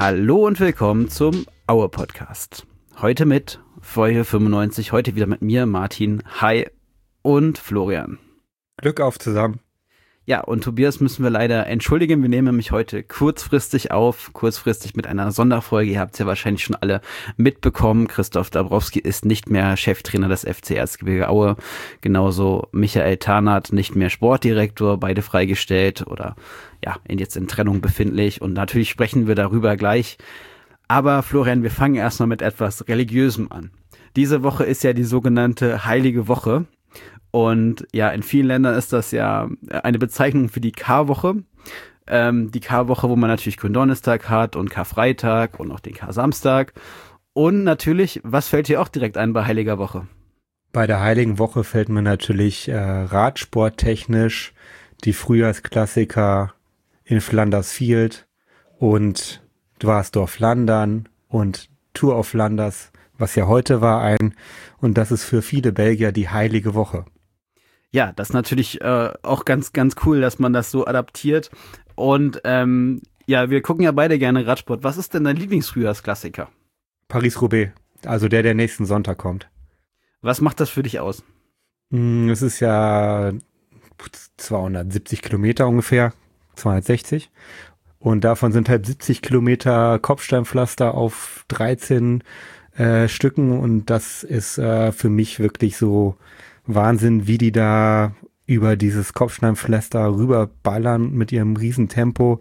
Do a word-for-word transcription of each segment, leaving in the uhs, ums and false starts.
Hallo und willkommen zum Aue Podcast. Heute mit Folge fünfundneunzig, heute wieder mit mir, Martin, hi, und Florian. Glück auf zusammen. Ja, und Tobias müssen wir leider entschuldigen, wir nehmen mich heute kurzfristig auf, kurzfristig mit einer Sonderfolge. Ihr habt es ja wahrscheinlich schon alle mitbekommen. Christoph Dabrowski ist nicht mehr Cheftrainer des F C Erzgebirge Aue. Genauso Michael Tarnath nicht mehr Sportdirektor, beide freigestellt oder ja, jetzt in Trennung befindlich. Und natürlich sprechen wir darüber gleich. Aber Florian, wir fangen erstmal mit etwas Religiösem an. Diese Woche ist ja die sogenannte Heilige Woche. Und ja, in vielen Ländern ist das ja eine Bezeichnung für die Karwoche. Ähm, die Karwoche, wo man natürlich Gründonnerstag hat und Karfreitag und auch den Kar-Samstag. Und natürlich, was fällt dir auch direkt ein bei Heiliger Woche? Bei der Heiligen Woche fällt mir natürlich äh, radsporttechnisch die Frühjahrsklassiker in Flanders Field und Dwarsdorf-Flandern und Tour of Flanders, was ja heute war, ein. Und das ist für viele Belgier die Heilige Woche. Ja, das ist natürlich äh, auch ganz, ganz cool, dass man das so adaptiert. Und ähm, ja, wir gucken ja beide gerne Radsport. Was ist denn dein Lieblingsfrühjahrsklassiker? Paris-Roubaix, also der, der nächsten Sonntag kommt. Was macht das für dich aus? Es ist ja zweihundertsiebzig Kilometer ungefähr, zweihundertsechzig. Und davon sind halt siebzig Kilometer Kopfsteinpflaster auf dreizehn äh, Stücken. Und das ist äh, für mich wirklich so Wahnsinn, wie die da über dieses Kopfsteinpflaster rüberballern mit ihrem Riesentempo.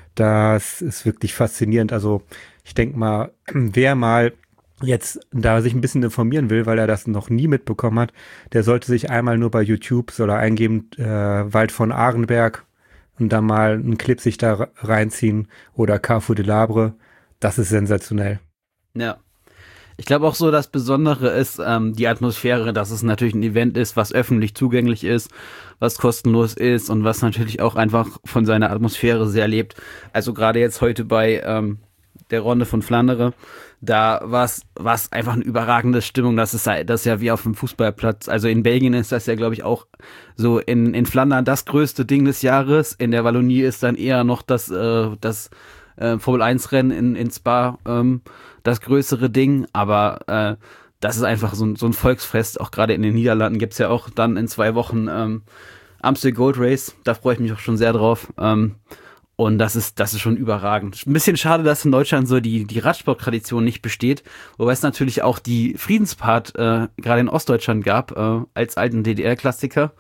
Das ist wirklich faszinierend. Also ich denke mal, wer mal jetzt da sich ein bisschen informieren will, weil er das noch nie mitbekommen hat, der sollte sich einmal nur bei YouTube soll er eingeben, äh, Wald von Arenberg und dann mal einen Clip sich da reinziehen oder Carrefour de l'Arbre. Das ist sensationell. Ja. Ich glaube auch so, das Besondere ist ähm, die Atmosphäre, dass es natürlich ein Event ist, was öffentlich zugänglich ist, was kostenlos ist und was natürlich auch einfach von seiner Atmosphäre sehr lebt. Also gerade jetzt heute bei ähm, der Ronde von Flandern, da war es einfach eine überragende Stimmung. Das ist, das ist ja wie auf dem Fußballplatz. Also in Belgien ist das ja, glaube ich, auch so in, in Flandern das größte Ding des Jahres. In der Wallonie ist dann eher noch das, äh, das äh, Formel eins Rennen in, in Spa ähm, das größere Ding, aber äh, das ist einfach so ein, so ein Volksfest, auch gerade in den Niederlanden gibt es ja auch dann in zwei Wochen ähm, Amstel Gold Race, da freue ich mich auch schon sehr drauf ähm, und das ist das ist schon überragend. Ein bisschen schade, dass in Deutschland so die, die Radsporttradition nicht besteht, wobei es natürlich auch die Friedenspart äh, gerade in Ostdeutschland gab, äh, als alten D D R-Klassiker.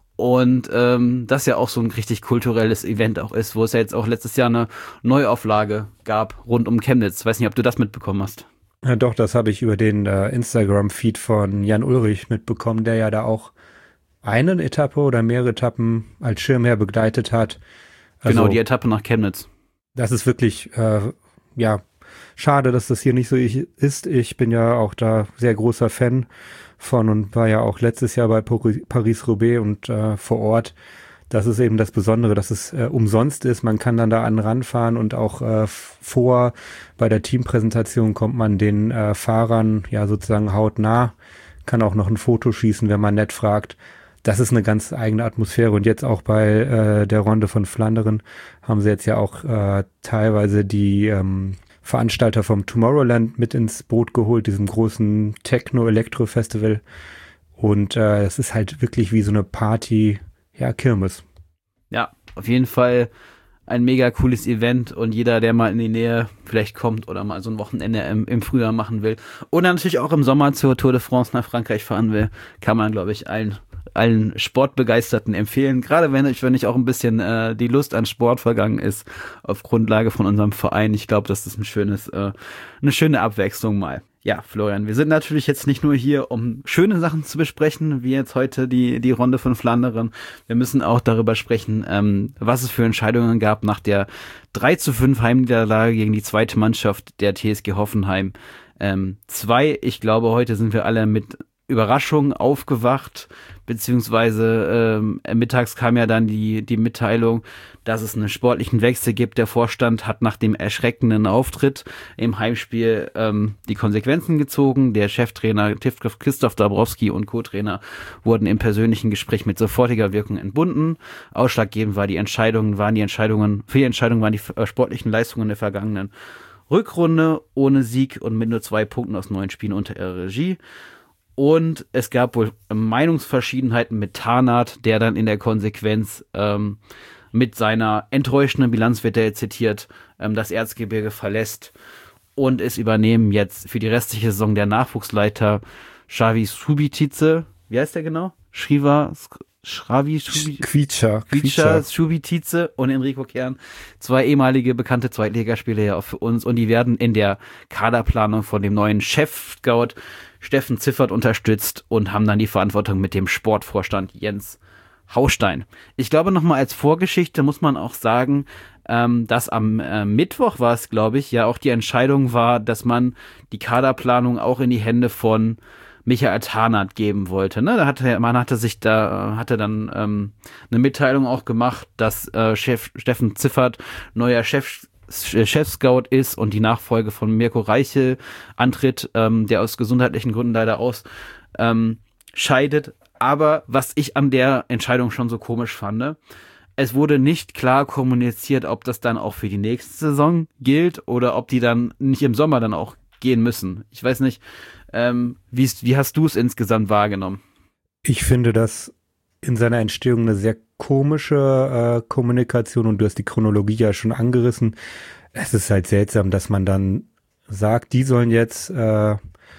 Und ähm, das ja auch so ein richtig kulturelles Event auch ist, wo es ja jetzt auch letztes Jahr eine Neuauflage gab rund um Chemnitz. Weiß nicht, ob du das mitbekommen hast. Ja, doch, das habe ich über den äh, Instagram-Feed von Jan Ulrich mitbekommen, der ja da auch eine Etappe oder mehrere Etappen als Schirmherr begleitet hat. Also, genau, die Etappe nach Chemnitz. Das ist wirklich, äh, ja, schade, dass das hier nicht so ist. Ich bin ja auch da sehr großer Fan von und war ja auch letztes Jahr bei Paris-Roubaix und äh, vor Ort. Das ist eben das Besondere, dass es äh, umsonst ist. Man kann dann da an den Rand fahren und auch äh, vor bei der Teampräsentation kommt man den äh, Fahrern ja sozusagen hautnah, kann auch noch ein Foto schießen, wenn man nett fragt. Das ist eine ganz eigene Atmosphäre und jetzt auch bei äh, der Ronde von Flandern haben sie jetzt ja auch äh, teilweise die ähm, Veranstalter vom Tomorrowland mit ins Boot geholt, diesem großen Techno-Elektro-Festival. Und äh, es ist halt wirklich wie so eine Party, ja, Kirmes. Ja, auf jeden Fall ein mega cooles Event und jeder, der mal in die Nähe vielleicht kommt oder mal so ein Wochenende im, im Frühjahr machen will oder natürlich auch im Sommer zur Tour de France nach Frankreich fahren will, kann man, glaube ich, allen allen Sportbegeisterten empfehlen, gerade wenn ich, wenn ich auch ein bisschen äh, die Lust an Sport vergangen ist, auf Grundlage von unserem Verein. Ich glaube, das ist ein schönes, äh, eine schöne Abwechslung mal. Ja, Florian, wir sind natürlich jetzt nicht nur hier, um schöne Sachen zu besprechen, wie jetzt heute die die Ronde von Flandern. Wir müssen auch darüber sprechen, ähm, was es für Entscheidungen gab nach der drei zu fünf Heimniederlage gegen die zweite Mannschaft der T S G Hoffenheim. Ähm, zwei, ich glaube, heute sind wir alle mit Überraschung aufgewacht, beziehungsweise ähm, mittags kam ja dann die die Mitteilung, dass es einen sportlichen Wechsel gibt. Der Vorstand hat nach dem erschreckenden Auftritt im Heimspiel ähm, die Konsequenzen gezogen. Der Cheftrainer Christoph Dabrowski und Co-Trainer wurden im persönlichen Gespräch mit sofortiger Wirkung entbunden. Ausschlaggebend war die Entscheidungen, waren die Entscheidungen, für die Entscheidung waren die äh, sportlichen Leistungen der vergangenen Rückrunde ohne Sieg und mit nur zwei Punkten aus neun Spielen unter ihrer Regie. Und es gab wohl Meinungsverschiedenheiten mit Tarnath, der dann in der Konsequenz ähm, mit seiner enttäuschenden Bilanz, wird er jetzt zitiert, ähm, das Erzgebirge verlässt. Und es übernehmen jetzt für die restliche Saison der Nachwuchsleiter Xavi Subitice. Wie heißt der genau? Shriva, Shravi, Quietscher. Quietscher, Subitice und Enrico Kern. Zwei ehemalige bekannte Zweitligaspieler ja auch für uns. Und die werden in der Kaderplanung von dem neuen Chef-Scout Steffen Ziffert unterstützt und haben dann die Verantwortung mit dem Sportvorstand Jens Haustein. Ich glaube, nochmal als Vorgeschichte muss man auch sagen, ähm, dass am äh, Mittwoch war es, glaube ich, ja auch die Entscheidung war, dass man die Kaderplanung auch in die Hände von Michael Tarnath geben wollte. Ne? Da hatte, man hatte sich da, hatte dann ähm, eine Mitteilung auch gemacht, dass äh, Chef Steffen Ziffert neuer Chef Chef-Scout ist und die Nachfolge von Mirko Reichel antritt, ähm, der aus gesundheitlichen Gründen leider ausscheidet. Ähm, Aber was ich an der Entscheidung schon so komisch fand, es wurde nicht klar kommuniziert, ob das dann auch für die nächste Saison gilt oder ob die dann nicht im Sommer dann auch gehen müssen. Ich weiß nicht, ähm, wie, wie hast du es insgesamt wahrgenommen? Ich finde das in seiner Entstehung eine sehr komische äh, Kommunikation und du hast die Chronologie ja schon angerissen. Es ist halt seltsam, dass man dann sagt, die sollen jetzt äh,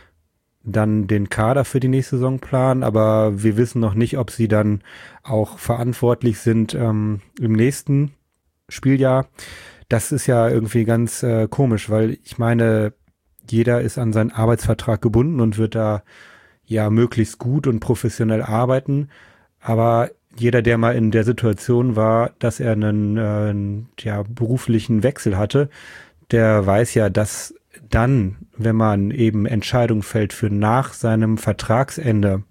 dann den Kader für die nächste Saison planen, aber wir wissen noch nicht, ob sie dann auch verantwortlich sind ähm, im nächsten Spieljahr. Das ist ja irgendwie ganz äh, komisch, weil ich meine, jeder ist an seinen Arbeitsvertrag gebunden und wird da ja möglichst gut und professionell arbeiten, aber jeder, der mal in der Situation war, dass er einen, äh, einen ja, beruflichen Wechsel hatte, der weiß ja, dass dann, wenn man eben Entscheidungen fällt für nach seinem Vertragsende,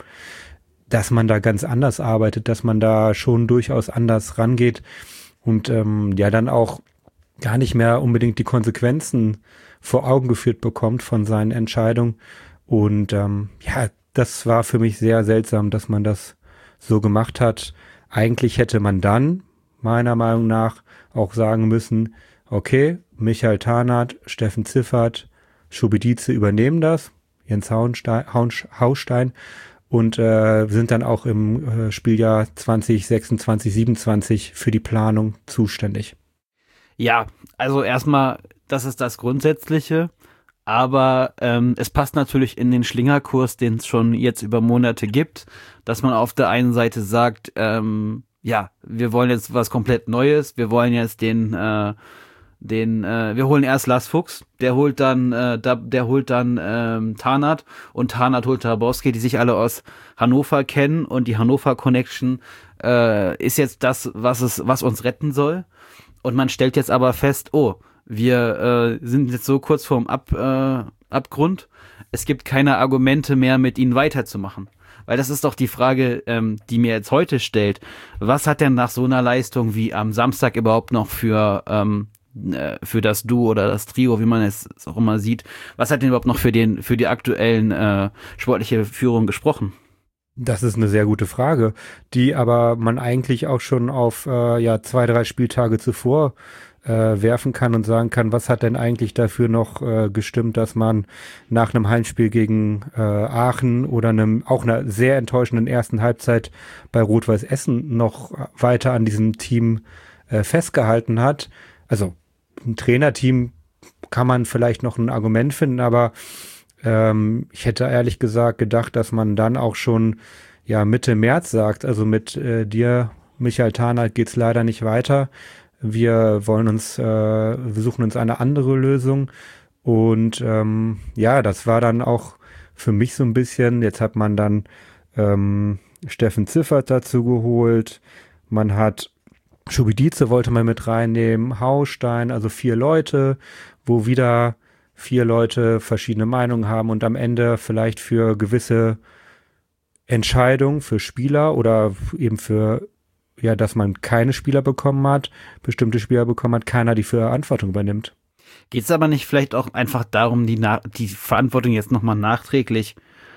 dass man da ganz anders arbeitet, dass man da schon durchaus anders rangeht und ähm, ja dann auch gar nicht mehr unbedingt die Konsequenzen vor Augen geführt bekommt von seinen Entscheidungen. Und ähm, ja, das war für mich sehr seltsam, dass man das so gemacht hat. Eigentlich hätte man dann, meiner Meinung nach, auch sagen müssen, okay, Michael Tarnath, Steffen Ziffert, Subitice übernehmen das, Jens Haustein und äh, sind dann auch im äh, Spieljahr zwanzig sechsundzwanzig, siebenundzwanzig für die Planung zuständig. Ja, also erstmal, das ist das Grundsätzliche, aber ähm, es passt natürlich in den Schlingerkurs, den es schon jetzt über Monate gibt, dass man auf der einen Seite sagt, ähm, ja, wir wollen jetzt was komplett Neues, wir wollen jetzt den äh, Den, äh, wir holen erst Lars Fuchs, der holt dann, äh, da, der holt dann ähm, Tarnath und Tarnath holt Tabowski, die sich alle aus Hannover kennen und die Hannover Connection äh, ist jetzt das, was es, was uns retten soll. Und man stellt jetzt aber fest, oh, wir äh, sind jetzt so kurz vorm Ab, äh, Abgrund. Es gibt keine Argumente mehr, mit ihnen weiterzumachen. Weil das ist doch die Frage, ähm, die mir jetzt heute stellt. Was hat denn nach so einer Leistung wie am Samstag überhaupt noch für ähm, für das Duo oder das Trio, wie man es auch immer sieht, was hat denn überhaupt noch für den für die aktuellen äh, sportliche Führung gesprochen? Das ist eine sehr gute Frage, die aber man eigentlich auch schon auf äh, ja zwei, drei Spieltage zuvor äh, werfen kann und sagen kann, was hat denn eigentlich dafür noch äh, gestimmt, dass man nach einem Heimspiel gegen äh, Aachen oder einem auch einer sehr enttäuschenden ersten Halbzeit bei Rot-Weiß Essen noch weiter an diesem Team äh, festgehalten hat. Also ein Trainerteam kann man vielleicht noch ein Argument finden, aber ähm, ich hätte ehrlich gesagt gedacht, dass man dann auch schon ja Mitte März sagt, also mit äh, dir, Michael Tarnath, geht's leider nicht weiter. Wir wollen uns, äh, wir suchen uns eine andere Lösung. Und ähm, ja, das war dann auch für mich so ein bisschen, jetzt hat man dann ähm, Steffen Ziffert dazu geholt, man hat Subitice wollte man mit reinnehmen, Haustein, also vier Leute, wo wieder vier Leute verschiedene Meinungen haben und am Ende vielleicht für gewisse Entscheidungen für Spieler oder eben für, ja, dass man keine Spieler bekommen hat, bestimmte Spieler bekommen hat, keiner die Verantwortung übernimmt. Geht es aber nicht vielleicht auch einfach darum, die, Na- die Verantwortung jetzt nochmal nachträglich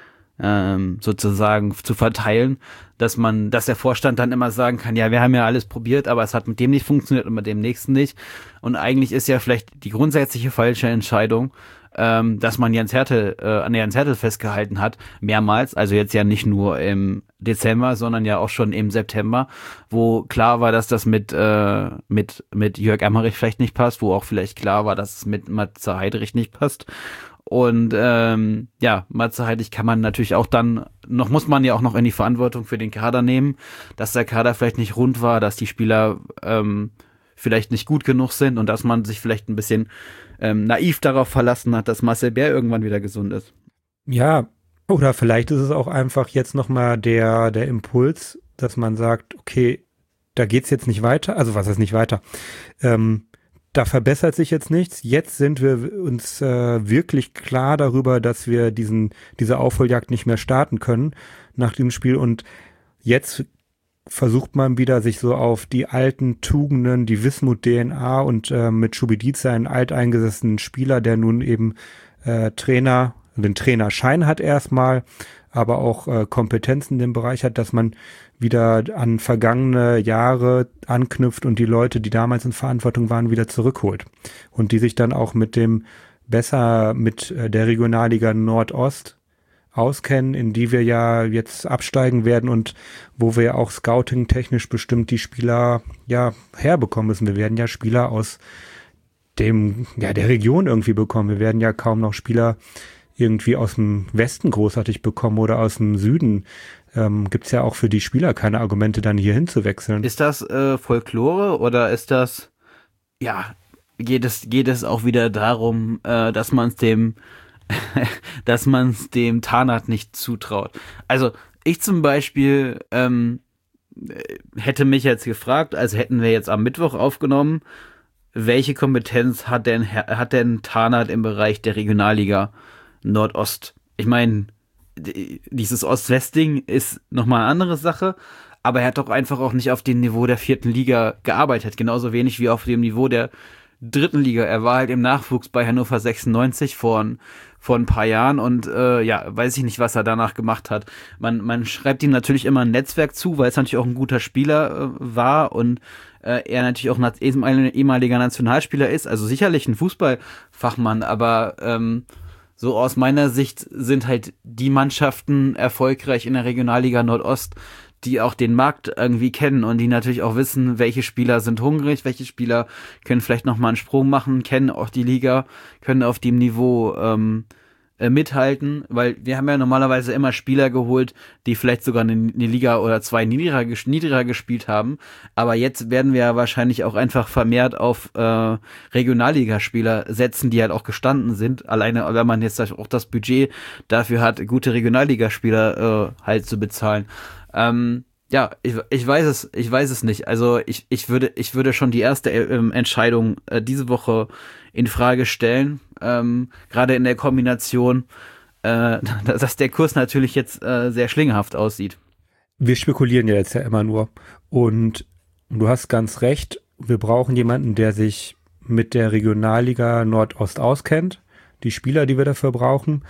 ähm, sozusagen zu verteilen, dass man, dass der Vorstand dann immer sagen kann, ja, wir haben ja alles probiert, aber es hat mit dem nicht funktioniert und mit dem nächsten nicht. Und eigentlich ist ja vielleicht die grundsätzliche falsche Entscheidung, ähm, dass man Jens Hertel, äh, an Jens Hertel festgehalten hat, mehrmals, also jetzt ja nicht nur im Dezember, sondern ja auch schon im September, wo klar war, dass das mit äh, mit mit Jörg Emmerich vielleicht nicht passt, wo auch vielleicht klar war, dass es mit Matze Heidrich nicht passt. Und ähm, ja, Matze Heidrich kann man natürlich auch dann, noch muss man ja auch noch in die Verantwortung für den Kader nehmen, dass der Kader vielleicht nicht rund war, dass die Spieler ähm, vielleicht nicht gut genug sind und dass man sich vielleicht ein bisschen ähm, naiv darauf verlassen hat, dass Marcel Bär irgendwann wieder gesund ist. Ja, oder vielleicht ist es auch einfach jetzt nochmal der, der Impuls, dass man sagt, okay, da geht's jetzt nicht weiter, also was ist nicht weiter, ähm, da verbessert sich jetzt nichts. Jetzt sind wir uns äh, wirklich klar darüber, dass wir diesen diese Aufholjagd nicht mehr starten können nach diesem Spiel. Und jetzt versucht man wieder, sich so auf die alten Tugenden, die Wismut-D N A und äh, mit Schubidiza einen alteingesessenen Spieler, der nun eben äh, Trainer, den Trainerschein hat erstmal, aber auch äh, Kompetenzen in dem Bereich hat, dass man wieder an vergangene Jahre anknüpft und die Leute, die damals in Verantwortung waren, wieder zurückholt. Und die sich dann auch mit dem besser mit äh, der Regionalliga Nordost auskennen, in die wir ja jetzt absteigen werden und wo wir auch scouting-technisch bestimmt die Spieler ja herbekommen müssen. Wir werden ja Spieler aus dem, ja, der Region irgendwie bekommen. Wir werden ja kaum noch Spieler irgendwie aus dem Westen großartig bekommen oder aus dem Süden. Ähm, gibt's ja auch für die Spieler keine Argumente, dann hier hinzuwechseln. Ist das äh, Folklore oder ist das, ja, geht es, geht es auch wieder darum, äh, dass man es dem, dass man es dem Tarnath nicht zutraut? Also ich zum Beispiel ähm, hätte mich jetzt gefragt, also hätten wir jetzt am Mittwoch aufgenommen, welche Kompetenz hat denn, hat denn Tarnath im Bereich der Regionalliga Nordost? Ich meine, dieses Ost-West-Ding ist nochmal eine andere Sache, aber er hat doch einfach auch nicht auf dem Niveau der vierten Liga gearbeitet, genauso wenig wie auf dem Niveau der dritten Liga. Er war halt im Nachwuchs bei Hannover sechsundneunzig vor, vor ein paar Jahren und äh, ja, weiß ich nicht, was er danach gemacht hat. Man, man schreibt ihm natürlich immer ein Netzwerk zu, weil es natürlich auch ein guter Spieler äh, war und äh, er natürlich auch ein ehemaliger Nationalspieler ist, also sicherlich ein Fußballfachmann, aber ähm, so aus meiner Sicht sind halt die Mannschaften erfolgreich in der Regionalliga Nordost, die auch den Markt irgendwie kennen und die natürlich auch wissen, welche Spieler sind hungrig, welche Spieler können vielleicht nochmal einen Sprung machen, kennen auch die Liga, können auf dem Niveau ähm, äh, mithalten, weil wir haben ja normalerweise immer Spieler geholt, die vielleicht sogar eine, eine Liga oder zwei niedriger, niedriger gespielt haben, aber jetzt werden wir ja wahrscheinlich auch einfach vermehrt auf äh, Regionalligaspieler setzen, die halt auch gestanden sind, alleine wenn man jetzt auch das Budget dafür hat, gute Regionalligaspieler äh, halt zu bezahlen. Ähm, ja, ich, ich weiß es, ich weiß es nicht. Also ich, ich würde, ich würde schon die erste ähm, Entscheidung äh, diese Woche in Frage stellen. Ähm, gerade in der Kombination, äh, dass der Kurs natürlich jetzt äh, sehr schlingerhaft aussieht. Wir spekulieren ja jetzt ja immer nur. Und du hast ganz recht. Wir brauchen jemanden, der sich mit der Regionalliga Nordost auskennt. Die Spieler, die wir dafür brauchen.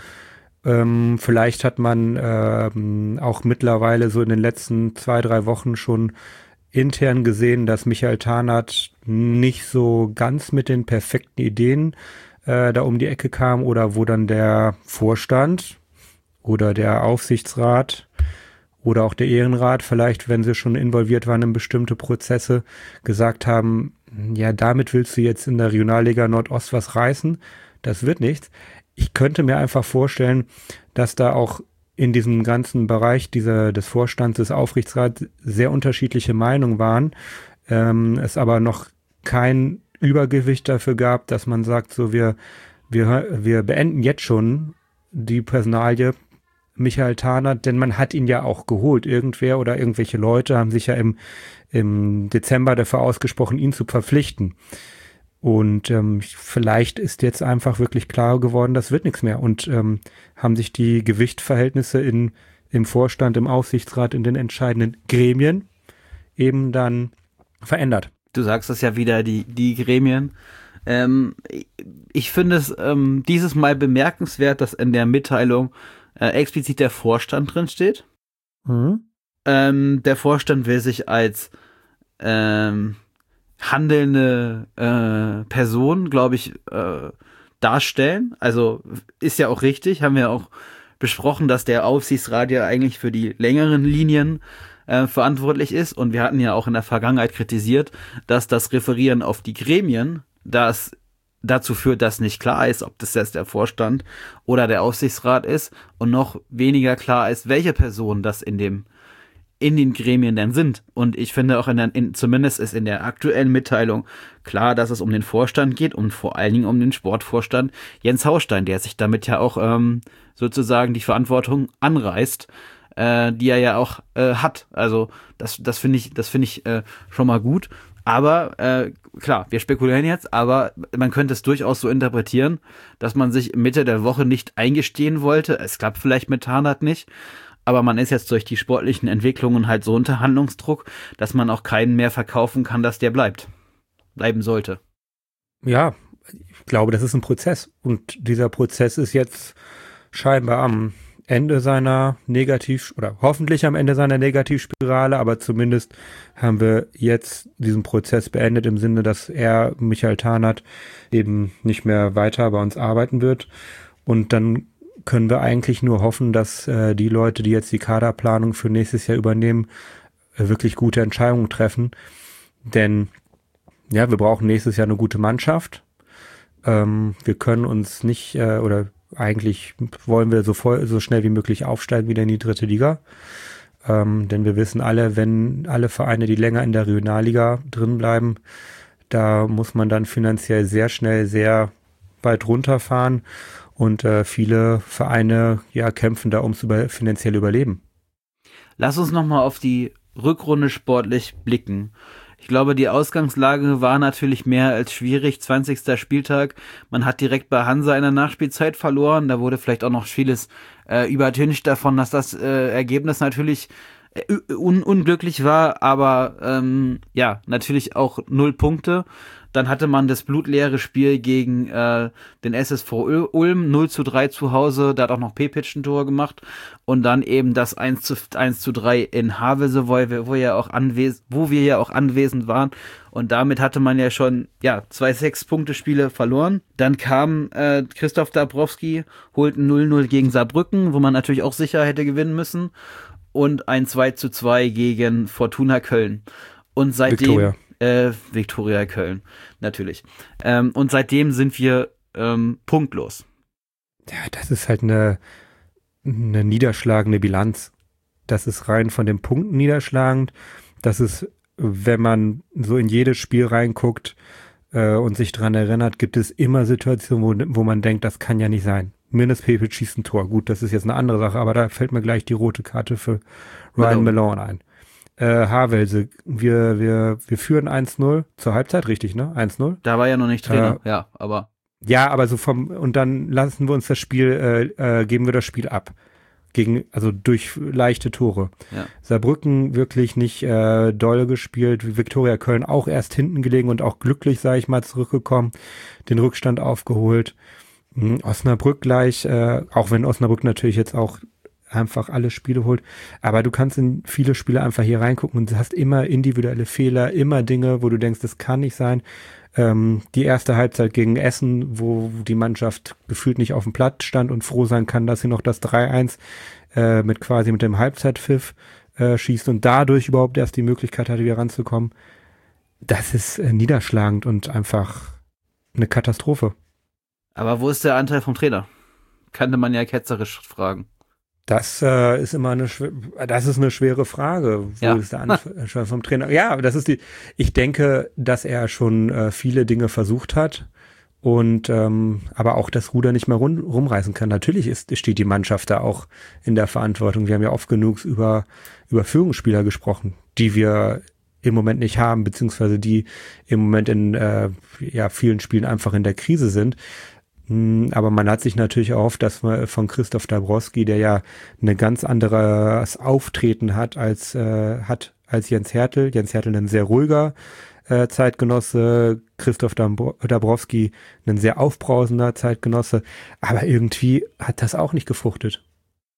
Ähm, vielleicht hat man ähm, auch mittlerweile so in den letzten zwei, drei Wochen schon intern gesehen, dass Michael Tarnath nicht so ganz mit den perfekten Ideen äh, da um die Ecke kam oder wo dann der Vorstand oder der Aufsichtsrat oder auch der Ehrenrat vielleicht, wenn sie schon involviert waren in bestimmte Prozesse, gesagt haben, ja, damit willst du jetzt in der Regionalliga Nordost was reißen. Das wird nichts. Ich könnte mir einfach vorstellen, dass da auch in diesem ganzen Bereich dieser, des Vorstands, des Aufsichtsrats sehr unterschiedliche Meinungen waren. Ähm, es aber noch kein Übergewicht dafür gab, dass man sagt, so wir, wir, wir beenden jetzt schon die Personalie Michael Tarnath, denn man hat ihn ja auch geholt. Irgendwer oder irgendwelche Leute haben sich ja im, im Dezember dafür ausgesprochen, ihn zu verpflichten. Und ähm, vielleicht ist jetzt einfach wirklich klar geworden, das wird nichts mehr. Und ähm, haben sich die Gewichtverhältnisse in, im Vorstand, im Aufsichtsrat, in den entscheidenden Gremien eben dann verändert. Du sagst das ja wieder, die, die Gremien. Ähm, ich finde es ähm, dieses Mal bemerkenswert, dass in der Mitteilung äh, explizit der Vorstand drin steht. Mhm. Ähm, der Vorstand will sich als ähm, handelnde äh, Person, glaube ich, äh, darstellen. Also ist ja auch richtig, haben wir auch besprochen, dass der Aufsichtsrat ja eigentlich für die längeren Linien äh, verantwortlich ist. Und wir hatten ja auch in der Vergangenheit kritisiert, dass das Referieren auf die Gremien, das dazu führt, dass nicht klar ist, ob das jetzt der Vorstand oder der Aufsichtsrat ist und noch weniger klar ist, welche Person das in dem in den Gremien denn sind. Und ich finde auch in der, in, zumindest ist in der aktuellen Mitteilung klar, dass es um den Vorstand geht und vor allen Dingen um den Sportvorstand Jens Haustein, der sich damit ja auch ähm, sozusagen die Verantwortung anreißt, äh, die er ja auch äh, hat. Also das, das finde ich, das finde ich äh, schon mal gut. Aber äh, klar, wir spekulieren jetzt, aber man könnte es durchaus so interpretieren, dass man sich Mitte der Woche nicht eingestehen wollte. Es klappt vielleicht mit Tarnack nicht, aber man ist jetzt durch die sportlichen Entwicklungen halt so unter Handlungsdruck, dass man auch keinen mehr verkaufen kann, dass der bleibt. Bleiben sollte. Ja, ich glaube, das ist ein Prozess. Und dieser Prozess ist jetzt scheinbar am Ende seiner Negativ- oder hoffentlich am Ende seiner Negativspirale, aber zumindest haben wir jetzt diesen Prozess beendet im Sinne, dass er, Michael Tarnack, eben nicht mehr weiter bei uns arbeiten wird. Und dann können wir eigentlich nur hoffen, dass äh, die Leute, die jetzt die Kaderplanung für nächstes Jahr übernehmen, äh, wirklich gute Entscheidungen treffen. Denn ja, wir brauchen nächstes Jahr eine gute Mannschaft. Ähm, wir können uns nicht, äh, oder eigentlich wollen wir so, voll, so schnell wie möglich aufsteigen wieder in die dritte Liga. Ähm, denn wir wissen alle, wenn alle Vereine, die länger in der Regionalliga drin bleiben, da muss man dann finanziell sehr schnell sehr weit runterfahren. Und äh, viele Vereine ja kämpfen da ums über, finanzielle Überleben. Lass uns nochmal auf die Rückrunde sportlich blicken. Ich glaube, die Ausgangslage war natürlich mehr als schwierig. zwanzigster Spieltag. Man hat direkt bei Hansa in der Nachspielzeit verloren. Da wurde vielleicht auch noch vieles äh, übertüncht davon, dass das äh, Ergebnis natürlich äh, un- unglücklich war. Aber ähm, ja, natürlich auch null Punkte. Dann hatte man das blutleere Spiel gegen äh, den S S V Ulm, null zu drei zu Hause, da hat auch noch Pepic ein Tor gemacht. Und dann eben das eins zu drei in Havelse, wo wir, wo, ja auch anwes- wo wir ja auch anwesend waren. Und damit hatte man ja schon ja zwei Sechs-Punkte-Spiele verloren. Dann kam äh, Christoph Dabrowski, holt ein null null gegen Saarbrücken, wo man natürlich auch sicher hätte gewinnen müssen. Und ein zwei zu zwei gegen Fortuna Köln. Und seitdem... Victoria. Äh, Viktoria Köln, natürlich. Ähm, und seitdem sind wir ähm, punktlos. Ja, das ist halt eine, eine niederschlagende Bilanz. Das ist rein von den Punkten niederschlagend. Das ist, wenn man so in jedes Spiel reinguckt äh, und sich dran erinnert, gibt es immer Situationen, wo, wo man denkt, das kann ja nicht sein. Mindest Pepe schießt ein Tor. Gut, das ist jetzt eine andere Sache, aber da fällt mir gleich die rote Karte für Ryan Malone ein. Äh, Havelse, wir, wir, wir führen eins null zur Halbzeit, richtig, ne? eins null. Da war ja noch nicht Trainer, äh, ja, aber. Ja, aber so vom, und dann lassen wir uns das Spiel, äh, äh, geben wir das Spiel ab. Gegen, also durch leichte Tore. Ja. Saarbrücken wirklich nicht äh, doll gespielt, Viktoria Köln auch erst hinten gelegen und auch glücklich, sage ich mal, zurückgekommen, den Rückstand aufgeholt. Mhm, Osnabrück gleich, äh, auch wenn Osnabrück natürlich jetzt auch einfach alle Spiele holt. Aber du kannst in viele Spiele einfach hier reingucken und hast immer individuelle Fehler, immer Dinge, wo du denkst, das kann nicht sein. Ähm, die erste Halbzeit gegen Essen, wo die Mannschaft gefühlt nicht auf dem Platz stand und froh sein kann, dass sie noch das drei eins äh, mit quasi mit dem Halbzeitpfiff äh, schießt und dadurch überhaupt erst die Möglichkeit hatte, wieder ranzukommen. Das ist äh, niederschlagend und einfach eine Katastrophe. Aber wo ist der Anteil vom Trainer? Könnte man ja ketzerisch fragen. Das äh, ist immer eine, das ist eine schwere Frage. Wo ja. ist der Anteil vom Trainer? Ja, das ist die. Ich denke, dass er schon äh, viele Dinge versucht hat und ähm, aber auch das Ruder nicht mehr rum, rumreißen kann. Natürlich ist, steht die Mannschaft da auch in der Verantwortung. Wir haben ja oft genug über über Führungsspieler gesprochen, die wir im Moment nicht haben, beziehungsweise die im Moment in äh, ja vielen Spielen einfach in der Krise sind. Aber man hat sich natürlich erhofft, dass man von Christoph Dabrowski, der ja eine ganz anderes Auftreten hat als äh, hat als Jens Hertel. Jens Hertel ein sehr ruhiger äh, Zeitgenosse, Christoph Dabrowski ein sehr aufbrausender Zeitgenosse. Aber irgendwie hat das auch nicht gefruchtet.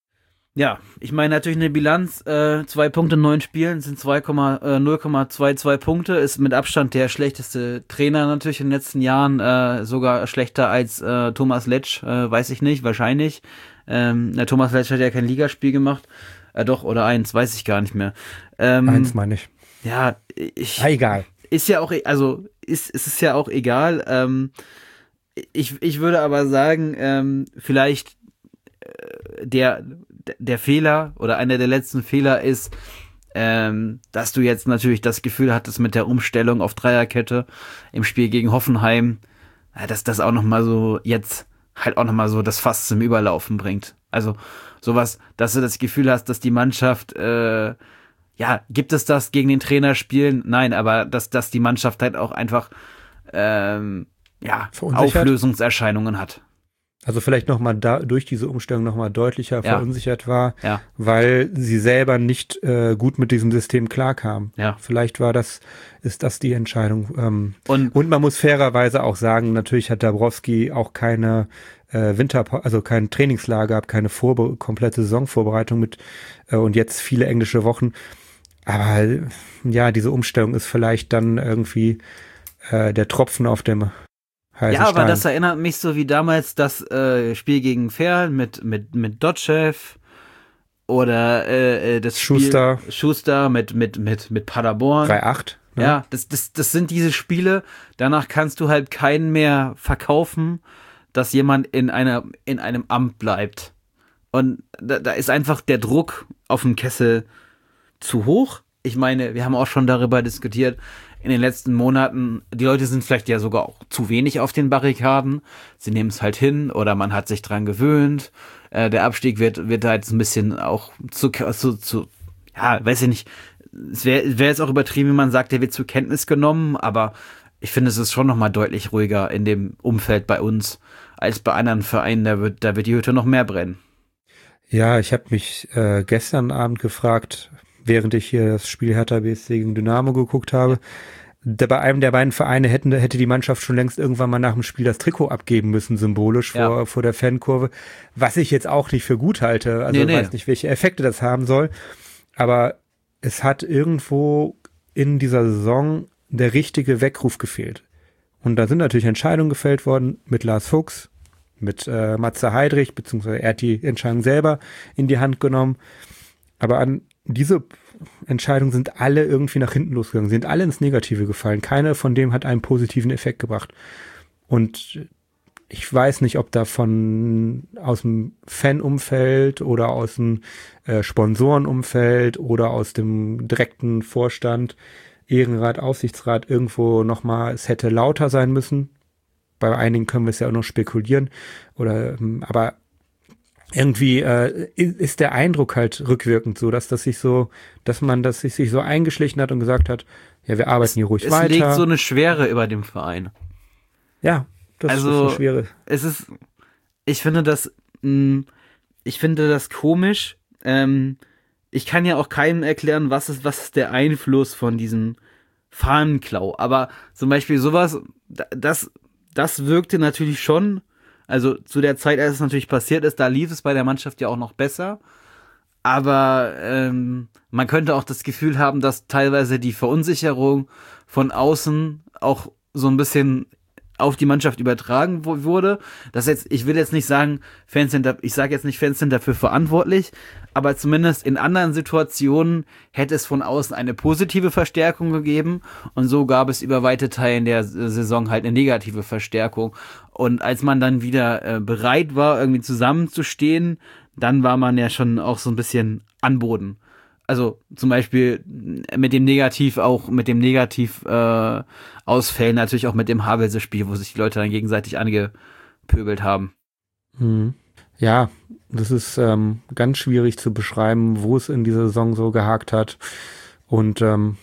Ja, ich meine natürlich eine Bilanz, äh, zwei Punkte in neun Spielen sind zwei, äh, null Komma zweiundzwanzig Punkte, ist mit Abstand der schlechteste Trainer natürlich in den letzten Jahren, äh, sogar schlechter als äh, Thomas Letsch, äh, weiß ich nicht, wahrscheinlich. Ähm, der Thomas Letsch hat ja kein Ligaspiel gemacht, äh, doch, oder eins, weiß ich gar nicht mehr. Ähm, Eins meine ich. Ja, ich... Ah, egal. Ist ja auch, e- also ist, ist es ja auch egal. Ähm, ich, ich würde aber sagen, ähm, vielleicht äh, der, der Fehler oder einer der letzten Fehler ist, ähm, dass du jetzt natürlich das Gefühl hattest mit der Umstellung auf Dreierkette im Spiel gegen Hoffenheim, ja, dass das auch nochmal so jetzt halt auch nochmal so das Fass zum Überlaufen bringt. Also sowas, dass du das Gefühl hast, dass die Mannschaft, äh, ja, gibt es das gegen den Trainer spielen? Nein, aber dass, dass die Mannschaft halt auch einfach ähm, ja, Verunsichert? Auflösungserscheinungen hat. Also vielleicht nochmal da durch diese Umstellung nochmal deutlicher Ja. verunsichert war, Ja. weil sie selber nicht äh, gut mit diesem System klarkam. Ja. Vielleicht war das, ist das die Entscheidung. Ähm, Und, und man muss fairerweise auch sagen, natürlich hat Dabrowski auch keine äh, Winter, also kein Trainingslager gehabt, keine Vorbe komplette Saisonvorbereitung mit äh, und jetzt viele englische Wochen. Aber ja, diese Umstellung ist vielleicht dann irgendwie äh, der Tropfen auf dem heißen ja, aber Stein. das erinnert mich so wie damals das äh, Spiel gegen Ferl mit, mit, mit Dotschew oder äh, das Schuster. Spiel Schuster mit, mit, mit, mit Paderborn. drei acht. Ne? Ja, das, das, das sind diese Spiele, danach kannst du halt keinen mehr verkaufen, dass jemand in einer, in einem Amt bleibt. Und da, da ist einfach der Druck auf dem Kessel zu hoch. Ich meine, wir haben auch schon darüber diskutiert, in den letzten Monaten, die Leute sind vielleicht ja sogar auch zu wenig auf den Barrikaden. Sie nehmen es halt hin oder man hat sich dran gewöhnt. Äh, der Abstieg wird, wird da jetzt ein bisschen auch zu, zu, zu ja, weiß ich nicht, es wäre wär jetzt auch übertrieben, wenn man sagt, der wird zur Kenntnis genommen, aber ich finde, es ist schon nochmal deutlich ruhiger in dem Umfeld bei uns als bei anderen Vereinen. Da wird, da wird die Hütte noch mehr brennen. Ja, ich habe mich äh, gestern Abend gefragt, während ich hier das Spiel Hertha B S C gegen Dynamo geguckt habe, da bei einem der beiden Vereine hätten, hätte die Mannschaft schon längst irgendwann mal nach dem Spiel das Trikot abgeben müssen, symbolisch vor, Ja. vor der Fankurve, was ich jetzt auch nicht für gut halte. Also Nee, nee. weiß nicht, welche Effekte das haben soll, aber es hat irgendwo in dieser Saison der richtige Weckruf gefehlt. Und da sind natürlich Entscheidungen gefällt worden mit Lars Fuchs, mit äh, Matze Heidrich, beziehungsweise er hat die Entscheidung selber in die Hand genommen. Aber an diese Entscheidungen sind alle irgendwie nach hinten losgegangen, sind alle ins Negative gefallen. Keine von dem hat einen positiven Effekt gebracht. Und ich weiß nicht, ob da von aus dem Fanumfeld oder aus dem äh, Sponsorenumfeld oder aus dem direkten Vorstand, Ehrenrat, Aufsichtsrat irgendwo nochmal, es hätte lauter sein müssen. Bei einigen können wir es ja auch noch spekulieren. Oder, ähm, aber irgendwie äh, ist der Eindruck halt rückwirkend so, dass das sich so, dass man das sich, sich so eingeschlichen hat und gesagt hat, ja, wir arbeiten hier ruhig es weiter. Es liegt so eine Schwere über dem Verein. Ja, das also, ist eine Schwere. Es ist, ich finde das, mh, ich finde das komisch. Ähm, ich kann ja auch keinem erklären, was ist, was ist der Einfluss von diesem Fahnenklau. Aber zum Beispiel sowas, das, das wirkte natürlich schon. Also zu der Zeit, als es natürlich passiert ist, da lief es bei der Mannschaft ja auch noch besser. Aber ähm, man könnte auch das Gefühl haben, dass teilweise die Verunsicherung von außen auch so ein bisschen auf die Mannschaft übertragen wurde. Das jetzt, ich will jetzt nicht sagen, Fans sind da, ich sage jetzt nicht, Fans sind dafür verantwortlich, aber zumindest in anderen Situationen hätte es von außen eine positive Verstärkung gegeben und so gab es über weite Teilen der Saison halt eine negative Verstärkung. Und als man dann wieder äh, bereit war, irgendwie zusammenzustehen, dann war man ja schon auch so ein bisschen an Boden. Also zum Beispiel mit dem Negativ auch, mit dem Negativ äh, Ausfällen, natürlich auch mit dem Havelse-Spiel, wo sich die Leute dann gegenseitig angepöbelt haben. Hm. Ja, das ist ähm, ganz schwierig zu beschreiben, wo es in dieser Saison so gehakt hat. Und ähm,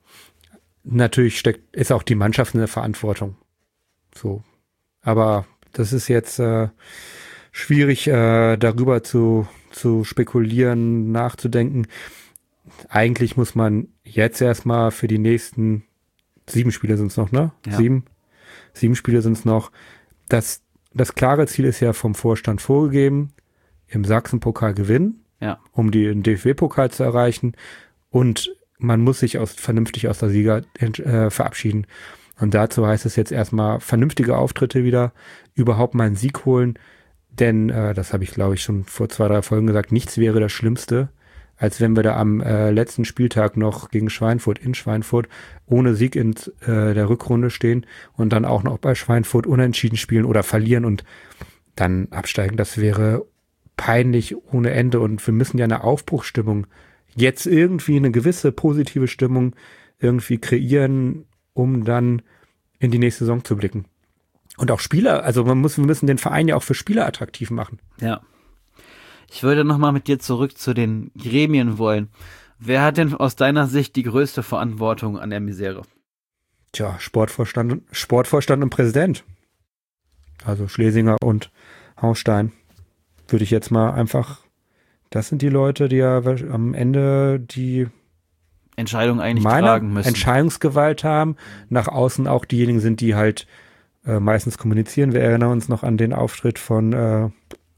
natürlich steckt, ist auch die Mannschaft in der Verantwortung. So. Aber das ist jetzt äh, schwierig, äh, darüber zu, zu spekulieren, nachzudenken. Eigentlich muss man jetzt erstmal für die nächsten sieben Spiele sind es noch, ne? Ja. Sieben. Sieben Spiele sind es noch. Das, das klare Ziel ist ja vom Vorstand vorgegeben, im Sachsenpokal gewinnen, Ja. um die, den D F B-Pokal zu erreichen. Und man muss sich aus, vernünftig aus der Sieger äh, verabschieden. Und dazu heißt es jetzt erstmal vernünftige Auftritte wieder, überhaupt mal einen Sieg holen. Denn, äh, das habe ich glaube ich schon vor zwei, drei Folgen gesagt, nichts wäre das Schlimmste, als wenn wir da am äh, letzten Spieltag noch gegen Schweinfurt in Schweinfurt ohne Sieg in äh, der Rückrunde stehen und dann auch noch bei Schweinfurt unentschieden spielen oder verlieren und dann absteigen. Das wäre peinlich ohne Ende und wir müssen ja eine Aufbruchsstimmung, jetzt irgendwie eine gewisse positive Stimmung irgendwie kreieren, um dann in die nächste Saison zu blicken. Und auch Spieler, also man muss, wir müssen den Verein ja auch für Spieler attraktiv machen. Ja. Ich würde nochmal mit dir zurück zu den Gremien wollen. Wer hat denn aus deiner Sicht die größte Verantwortung an der Misere? Tja, Sportvorstand, Sportvorstand und Präsident. Also Schlesinger und Haustein. Würde ich jetzt mal einfach, das sind die Leute, die ja am Ende die Entscheidung eigentlich tragen müssen. Entscheidungsgewalt haben, nach außen auch diejenigen sind, die halt äh, meistens kommunizieren. Wir erinnern uns noch an den Auftritt von äh,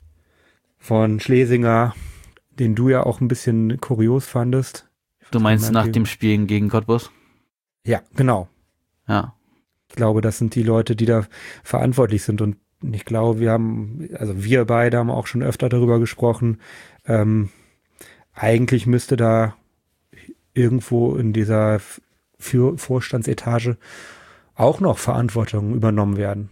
von Schlesinger, den du ja auch ein bisschen kurios fandest. Du meinst nach dem Spiel gegen Cottbus? Ja, genau. Ja. Ich glaube, das sind die Leute, die da verantwortlich sind und ich glaube, wir haben, also wir beide haben auch schon öfter darüber gesprochen, ähm, eigentlich müsste da irgendwo in dieser Für- Vorstandsetage auch noch Verantwortung übernommen werden.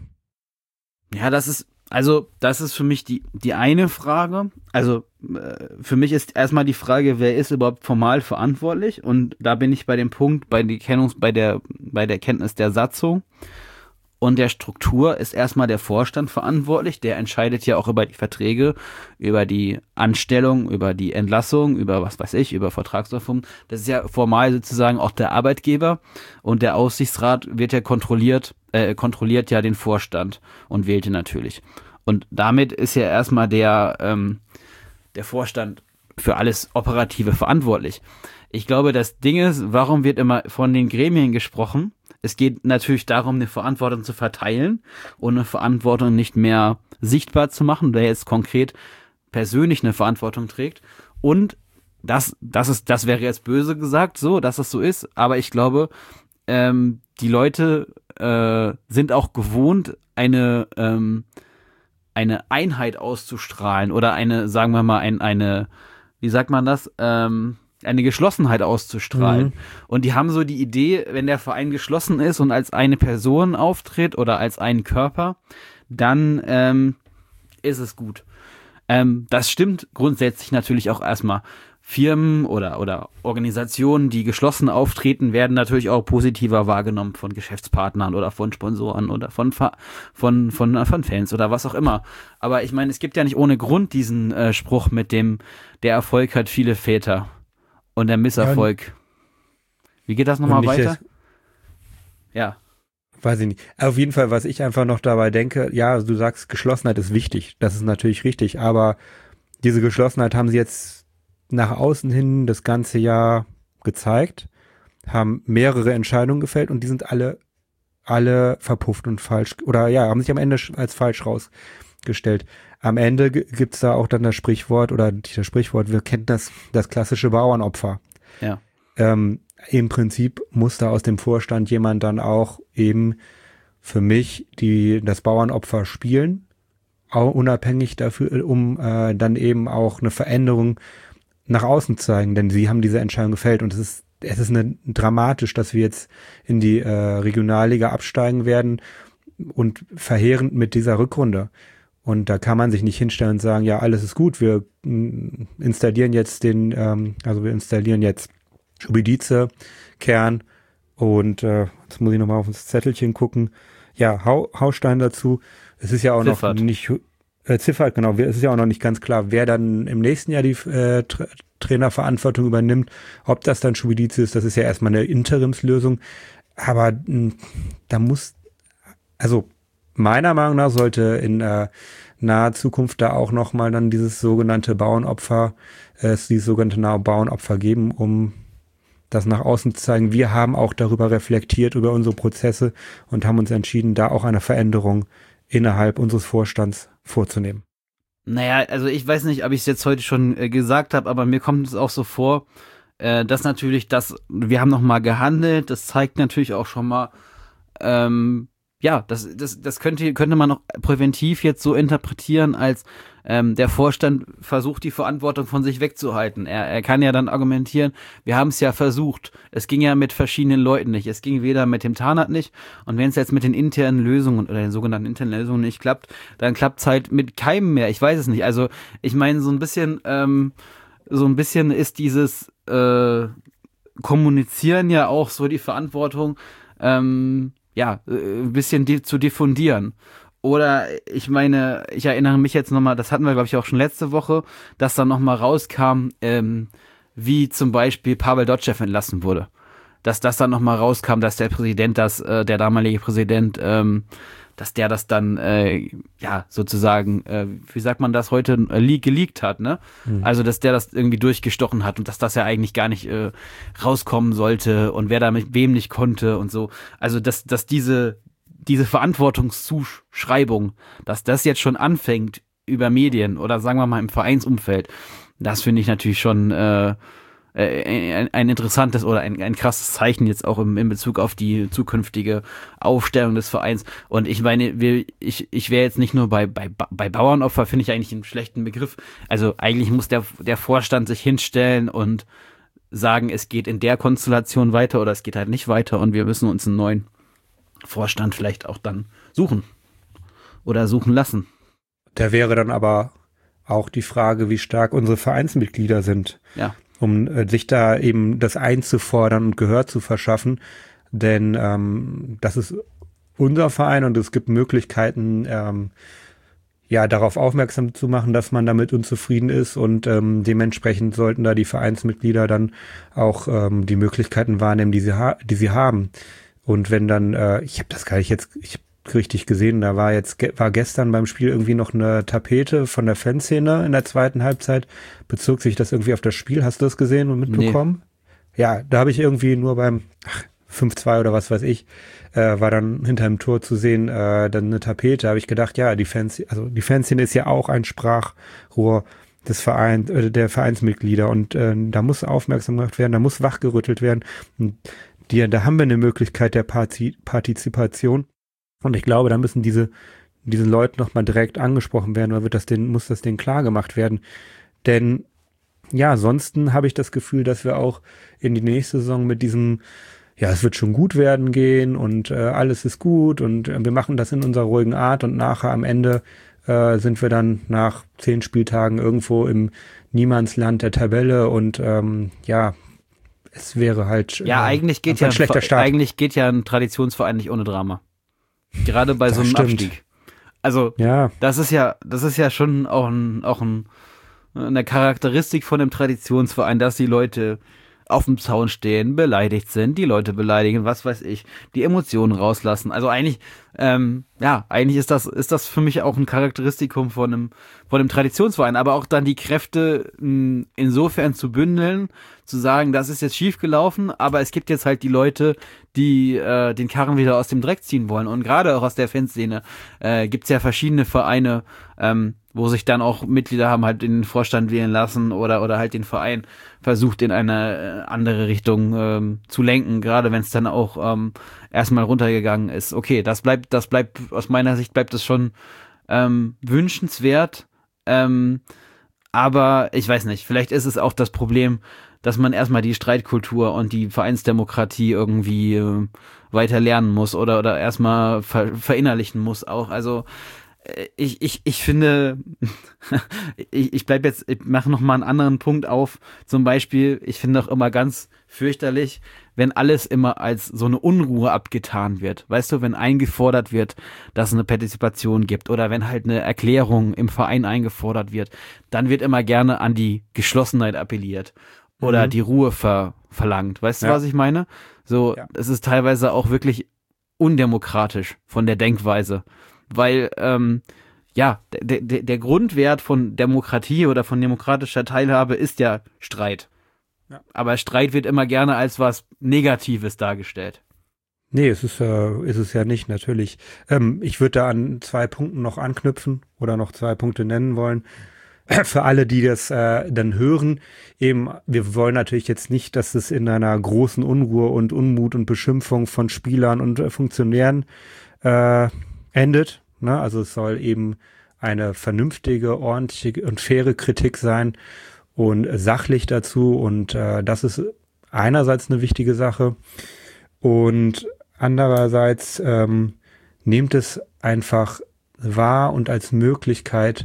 Ja, das ist, also das ist für mich die, die eine Frage. Also äh, für mich ist erstmal die Frage, wer ist überhaupt formal verantwortlich? Und da bin ich bei dem Punkt, bei, die Kennungs-, bei, der, bei der Kenntnis der Satzung und der Struktur ist erstmal der Vorstand verantwortlich. Der entscheidet ja auch über die Verträge, über die Anstellung, über die Entlassung, über was weiß ich, über Vertragsreform. Das ist ja formal sozusagen auch der Arbeitgeber und der Aufsichtsrat wird ja kontrolliert, äh, kontrolliert ja den Vorstand und wählt ihn natürlich. Und damit ist ja erstmal der, ähm, der Vorstand für alles Operative verantwortlich. Ich glaube, das Ding ist, warum wird immer von den Gremien gesprochen? Es geht natürlich darum, eine Verantwortung zu verteilen und eine Verantwortung nicht mehr sichtbar zu machen, wer jetzt konkret persönlich eine Verantwortung trägt. Und das, das ist, das wäre jetzt böse gesagt, so, dass es so ist. Aber ich glaube, ähm, die Leute äh, sind auch gewohnt, eine ähm, eine Einheit auszustrahlen oder eine, sagen wir mal, ein, eine, wie sagt man das, ähm, eine Geschlossenheit auszustrahlen. Mhm. Und die haben so die Idee, wenn der Verein geschlossen ist und als eine Person auftritt oder als einen Körper, dann ähm, ist es gut. Ähm, das stimmt grundsätzlich natürlich auch erstmal. Firmen oder, oder Organisationen, die geschlossen auftreten, werden natürlich auch positiver wahrgenommen von Geschäftspartnern oder von Sponsoren oder von, von, von, von Fans oder was auch immer. Aber ich meine, es gibt ja nicht ohne Grund diesen äh, Spruch mit dem, der Erfolg hat viele Väter und der Misserfolg. Ja, wie geht das nochmal weiter? Ja. Weiß ich nicht. Auf jeden Fall, was ich einfach noch dabei denke, ja, du sagst, Geschlossenheit ist wichtig. Das ist natürlich richtig, aber diese Geschlossenheit haben sie jetzt nach außen hin das ganze Jahr gezeigt, haben mehrere Entscheidungen gefällt und die sind alle, alle verpufft und falsch, oder ja, haben sich am Ende als falsch rausgestellt. Am Ende g- gibt's da auch dann das Sprichwort, oder das Sprichwort, wir kennen das, das klassische Bauernopfer. Ja. Ähm, im Prinzip muss da aus dem Vorstand jemand dann auch eben für mich die, das Bauernopfer spielen, auch unabhängig dafür, um äh, dann eben auch eine Veränderung nach außen zeigen, denn sie haben diese Entscheidung gefällt und es ist, es ist eine, dramatisch, dass wir jetzt in die äh, Regionalliga absteigen werden und verheerend mit dieser Rückrunde. Und da kann man sich nicht hinstellen und sagen, ja, alles ist gut, wir mh, installieren jetzt den, ähm, also wir installieren jetzt Schubidice, Kern und äh, jetzt muss ich nochmal auf das Zettelchen gucken. Ja, Hau, Haustein dazu. Es ist ja auch Ziffert. noch nicht Äh, Ziffert, genau. Es ist ja auch noch nicht ganz klar, wer dann im nächsten Jahr die äh, Tra- Trainerverantwortung übernimmt. Ob das dann Schubidice ist, das ist ja erstmal eine Interimslösung. Aber mh, da muss, also meiner Meinung nach sollte in äh, naher Zukunft da auch nochmal dann dieses sogenannte Bauernopfer, äh, es dieses sogenannte Bauernopfer geben, um das nach außen zu zeigen. Wir haben auch darüber reflektiert, über unsere Prozesse und haben uns entschieden, da auch eine Veränderung innerhalb unseres Vorstands vorzunehmen. Naja, also ich weiß nicht, ob ich es jetzt heute schon äh, gesagt habe, aber mir kommt es auch so vor, äh, dass natürlich das, wir haben nochmal gehandelt, das zeigt natürlich auch schon mal, ähm, ja, das, das, das könnte, könnte man auch präventiv jetzt so interpretieren, als ähm, der Vorstand versucht, die Verantwortung von sich wegzuhalten. Er, er kann ja dann argumentieren, wir haben es ja versucht. Es ging ja mit verschiedenen Leuten nicht. Es ging weder mit dem Tarnat nicht, und wenn es jetzt mit den internen Lösungen oder den sogenannten internen Lösungen nicht klappt, dann klappt es halt mit keinem mehr. Ich weiß es nicht. Also ich meine, so ein bisschen, ähm, so ein bisschen ist dieses äh, Kommunizieren ja auch so die Verantwortung, ähm, ja, äh, ein bisschen di- zu diffundieren. Oder ich meine, ich erinnere mich jetzt nochmal, das hatten wir, glaube ich, auch schon letzte Woche, dass dann nochmal rauskam, ähm, wie zum Beispiel Pavel Dotschew entlassen wurde. Dass das dann nochmal rauskam, dass der Präsident, das, äh, der damalige Präsident, ähm, dass der das dann, äh, ja, sozusagen, äh, wie sagt man das heute, äh, leak, geleakt hat, ne? Mhm. Also, dass der das irgendwie durchgestochen hat und dass das ja eigentlich gar nicht äh, rauskommen sollte und wer da mit wem nicht konnte und so. Also, dass, dass diese, diese Verantwortungszuschreibung, dass das jetzt schon anfängt über Medien oder sagen wir mal im Vereinsumfeld, das finde ich natürlich schon äh, äh, ein, ein interessantes oder ein, ein krasses Zeichen jetzt auch im, in Bezug auf die zukünftige Aufstellung des Vereins. Und ich meine, wir, ich, ich wäre jetzt nicht nur bei, bei, bei Bauernopfer, finde ich eigentlich einen schlechten Begriff. Also eigentlich muss der, der Vorstand sich hinstellen und sagen, es geht in der Konstellation weiter oder es geht halt nicht weiter und wir müssen uns einen neuen Vorstand vielleicht auch dann suchen oder suchen lassen. Da wäre dann aber auch die Frage, wie stark unsere Vereinsmitglieder sind, Ja. um äh, sich da eben das einzufordern und Gehör zu verschaffen. Denn ähm, das ist unser Verein und es gibt Möglichkeiten, ähm, ja, darauf aufmerksam zu machen, dass man damit unzufrieden ist, und ähm, dementsprechend sollten da die Vereinsmitglieder dann auch ähm, die Möglichkeiten wahrnehmen, die sie, ha- die sie haben. Und wenn dann, äh, ich habe das gar nicht jetzt ich hab richtig gesehen, da war jetzt ge- war gestern beim Spiel irgendwie noch eine Tapete von der Fanszene in der zweiten Halbzeit. Bezog sich das irgendwie auf das Spiel? Hast du das gesehen und mitbekommen? Nee. Ja, da habe ich irgendwie nur beim ach, fünf zwei oder was weiß ich, äh, war dann hinter dem Tor zu sehen, äh, dann eine Tapete. Habe ich gedacht, ja, die Fans, also die Fanszene ist ja auch ein Sprachrohr des Vereins, äh, der Vereinsmitglieder, und äh, da muss aufmerksam gemacht werden, da muss wachgerüttelt werden. Und die, da haben wir eine Möglichkeit der Parti- Partizipation. Und ich glaube, da müssen diese, diese Leute nochmal direkt angesprochen werden, oder wird das denen, muss das denen klar gemacht werden. Denn, ja, ansonsten habe ich das Gefühl, dass wir auch in die nächste Saison mit diesem, ja, es wird schon gut werden gehen und äh, alles ist gut und äh, wir machen das in unserer ruhigen Art, und nachher am Ende äh, sind wir dann nach zehn Spieltagen irgendwo im Niemandsland der Tabelle und, ähm, ja, es wäre halt Ja, äh, eigentlich geht ein ja schlechter ein, Start. eigentlich geht ja ein Traditionsverein nicht ohne Drama. Gerade bei Das so einem stimmt. Abstieg. Also, Ja, das ist ja, das ist ja schon auch ein, auch ein, eine Charakteristik von einem Traditionsverein, dass die Leute auf dem Zaun stehen, beleidigt sind, die Leute beleidigen, was weiß ich, die Emotionen rauslassen. Also eigentlich, ähm, ja, eigentlich ist das, ist das für mich auch ein Charakteristikum von einem, von einem Traditionsverein, aber auch dann die Kräfte mh, insofern zu bündeln, zu sagen, das ist jetzt schief gelaufen, aber es gibt jetzt halt die Leute, die äh, den Karren wieder aus dem Dreck ziehen wollen. Und gerade auch aus der Fanszene äh, gibt es ja verschiedene Vereine, ähm, wo sich dann auch Mitglieder haben halt in den Vorstand wählen lassen oder oder halt den Verein versucht in eine äh, andere Richtung ähm, zu lenken, gerade wenn es dann auch ähm, erstmal runtergegangen ist. Okay, das bleibt, das bleibt, aus meiner Sicht bleibt es schon ähm, wünschenswert, ähm, aber ich weiß nicht, vielleicht ist es auch das Problem, dass man erstmal die Streitkultur und die Vereinsdemokratie irgendwie äh, weiter lernen muss oder oder erstmal ver verinnerlichen muss auch. Also ich, ich, ich finde, ich, ich bleib jetzt, ich mache noch mal einen anderen Punkt auf. Zum Beispiel, ich finde auch immer ganz fürchterlich, wenn alles immer als so eine Unruhe abgetan wird. Weißt du, wenn eingefordert wird, dass es eine Partizipation gibt oder wenn halt eine Erklärung im Verein eingefordert wird, dann wird immer gerne an die Geschlossenheit appelliert oder Mhm. die Ruhe ver verlangt. Weißt du, Ja. was ich meine? So, Ja. es ist teilweise auch wirklich undemokratisch von der Denkweise. Weil, ähm, ja, der, der, der Grundwert von Demokratie oder von demokratischer Teilhabe ist ja Streit. Ja. Aber Streit wird immer gerne als was Negatives dargestellt. Nee, es ist, äh, ist es ja nicht, natürlich. Ähm, ich würde da an zwei Punkten noch anknüpfen oder noch zwei Punkte nennen wollen. Für alle, die das äh, dann hören, eben, wir wollen natürlich jetzt nicht, dass es in einer großen Unruhe und Unmut und Beschimpfung von Spielern und äh, Funktionären äh, endet. Ne? Also es soll eben eine vernünftige, ordentliche und faire Kritik sein und äh, sachlich dazu. Und äh, das ist einerseits eine wichtige Sache. Und andererseits ähm, nehmt es einfach wahr und als Möglichkeit,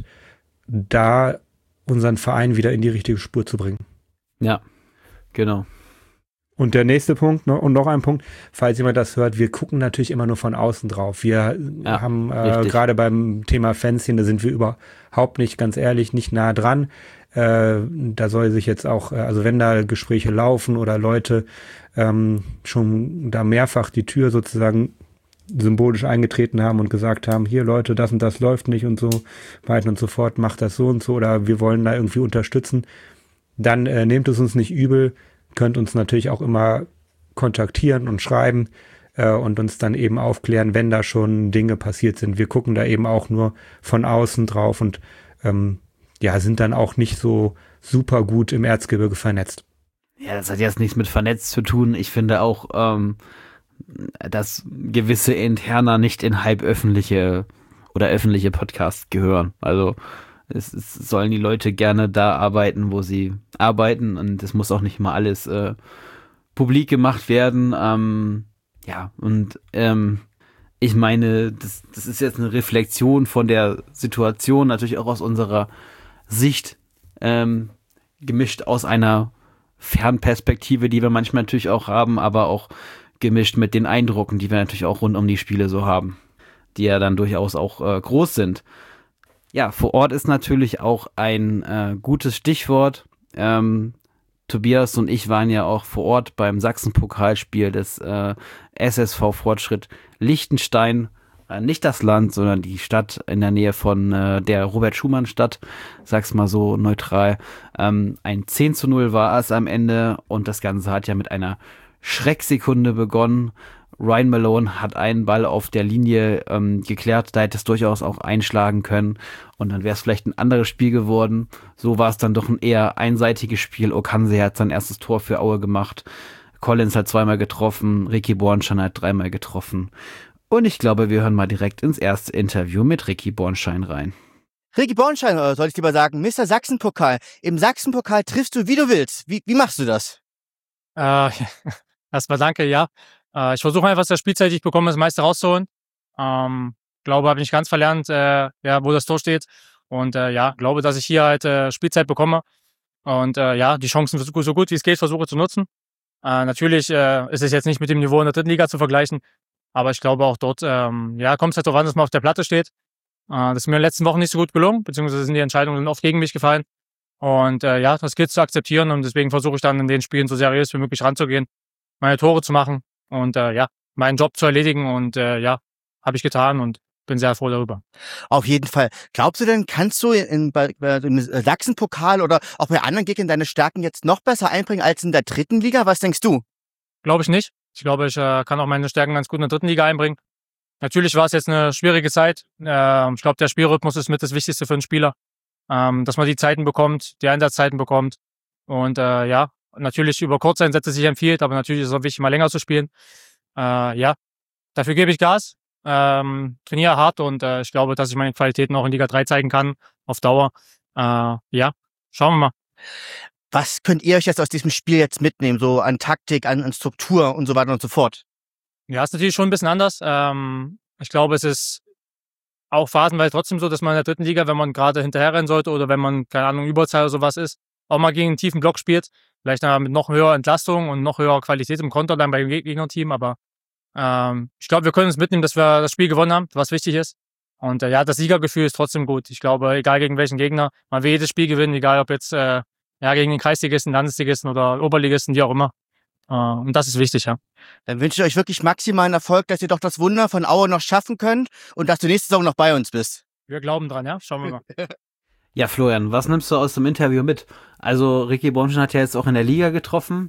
da unseren Verein wieder in die richtige Spur zu bringen. Ja, genau. Und der nächste Punkt, ne, und noch ein Punkt, falls jemand das hört, wir gucken natürlich immer nur von außen drauf. Wir Ja, haben äh, richtig. gerade beim Thema Fanszene, da sind wir überhaupt nicht, ganz ehrlich, nicht nah dran. Äh, da soll sich jetzt auch, äh, also wenn da Gespräche laufen oder Leute ähm, schon da mehrfach die Tür sozusagen symbolisch eingetreten haben und gesagt haben, hier Leute, das und das läuft nicht und so weiter und so fort, macht das so und so oder wir wollen da irgendwie unterstützen, dann äh, nehmt es uns nicht übel, könnt uns natürlich auch immer kontaktieren und schreiben äh, und uns dann eben aufklären, wenn da schon Dinge passiert sind. Wir gucken da eben auch nur von außen drauf und ähm, ja, sind dann auch nicht so super gut im Erzgebirge vernetzt. Ja, das hat jetzt nichts mit vernetzt zu tun. Ich finde auch, ähm, dass gewisse Interner nicht in halböffentliche oder öffentliche Podcasts gehören. Also es, es sollen die Leute gerne da arbeiten, wo sie arbeiten und es muss auch nicht mal alles äh, publik gemacht werden. Ähm, ja, und ähm, ich meine, das, das ist jetzt eine Reflexion von der Situation, natürlich auch aus unserer Sicht, ähm, gemischt aus einer Fernperspektive, die wir manchmal natürlich auch haben, aber auch gemischt mit den Eindrücken, die wir natürlich auch rund um die Spiele so haben, die ja dann durchaus auch äh, groß sind. Ja, vor Ort ist natürlich auch ein äh, gutes Stichwort. Ähm, Tobias und ich waren ja auch vor Ort beim Sachsen-Pokalspiel des äh, S S V Fortschritt Liechtenstein. Äh, nicht das Land, sondern die Stadt in der Nähe von äh, der Robert-Schumann-Stadt. Sag's mal so neutral. Ähm, ein zehn zu null war es am Ende und das Ganze hat ja mit einer Schrecksekunde begonnen. Ryan Malone hat einen Ball auf der Linie ähm, geklärt, da hätte es durchaus auch einschlagen können und dann wäre es vielleicht ein anderes Spiel geworden. So war es dann doch ein eher einseitiges Spiel. Okanse hat sein erstes Tor für Aue gemacht. Collins hat zweimal getroffen, Ricky Bornstein hat dreimal getroffen. Und ich glaube, wir hören mal direkt ins erste Interview mit Ricky Bornstein rein. Ricky Bornstein, oder soll ich lieber sagen, Mister Sachsen-Pokal. Im Sachsen-Pokal triffst du, wie du willst. Wie, wie machst du das? Äh, erstmal danke, ja. Äh, ich versuche einfach, das Spielzeit, die ich bekomme, das meiste rauszuholen. Ähm, glaube, habe nicht ganz verlernt, äh, ja, wo das Tor steht. Und äh, ja, glaube, dass ich hier halt äh, Spielzeit bekomme. Und äh, ja, die Chancen so gut, so gut wie es geht versuche zu nutzen. Äh, natürlich äh, ist es jetzt nicht mit dem Niveau in der dritten Liga zu vergleichen. Aber ich glaube auch dort, ähm, ja, kommt es halt darauf an, dass man auf der Platte steht. Äh, das ist mir in den letzten Wochen nicht so gut gelungen, beziehungsweise sind die Entscheidungen oft gegen mich gefallen. Und äh, ja, das gilt zu akzeptieren und deswegen versuche ich dann in den Spielen so seriös wie möglich ranzugehen, meine Tore zu machen und äh, ja, meinen Job zu erledigen und äh, ja, habe ich getan und bin sehr froh darüber. Auf jeden Fall. Glaubst du denn, kannst du in, bei, bei, im Sachsen-Pokal oder auch bei anderen Gegnern deine Stärken jetzt noch besser einbringen als in der dritten Liga? Was denkst du? Glaube ich nicht. Ich glaube, ich äh, kann auch meine Stärken ganz gut in der dritten Liga einbringen. Natürlich war es jetzt eine schwierige Zeit. Äh, ich glaube, der Spielrhythmus ist mit das Wichtigste für einen Spieler. Ähm, dass man die Zeiten bekommt, die Einsatzzeiten bekommt. Und äh, ja, natürlich über Kurzeinsätze sich empfiehlt, aber natürlich ist es auch wichtig, mal länger zu spielen. Äh, ja, dafür gebe ich Gas, ähm, trainiere hart und äh, ich glaube, dass ich meine Qualitäten auch in Liga drei zeigen kann, auf Dauer. Äh, ja, schauen wir mal. Was könnt ihr euch jetzt aus diesem Spiel jetzt mitnehmen, so an Taktik, an, an Struktur und so weiter und so fort? Ja, ist natürlich schon ein bisschen anders. Ähm, ich glaube, es ist auch phasenweise trotzdem so, dass man in der dritten Liga, wenn man gerade hinterherrennen sollte oder wenn man, keine Ahnung, Überzahl oder sowas ist, auch mal gegen einen tiefen Block spielt. Vielleicht mit noch höherer Entlastung und noch höherer Qualität im Konter dann beim Gegnerteam. Aber ähm, ich glaube, wir können uns mitnehmen, dass wir das Spiel gewonnen haben, was wichtig ist. Und äh, ja, das Siegergefühl ist trotzdem gut. Ich glaube, egal gegen welchen Gegner, man will jedes Spiel gewinnen, egal ob jetzt äh, ja, gegen den Kreisligisten, Landesligisten oder Oberligisten, wie auch immer. Uh, und das ist wichtig, ja. Dann wünsche ich euch wirklich maximalen Erfolg, dass ihr doch das Wunder von Aue noch schaffen könnt und dass du nächste Saison noch bei uns bist. Wir glauben dran, ja. Schauen wir mal. Ja, Florian, was nimmst du aus dem Interview mit? Also Ricky Bornstein hat ja jetzt auch in der Liga getroffen.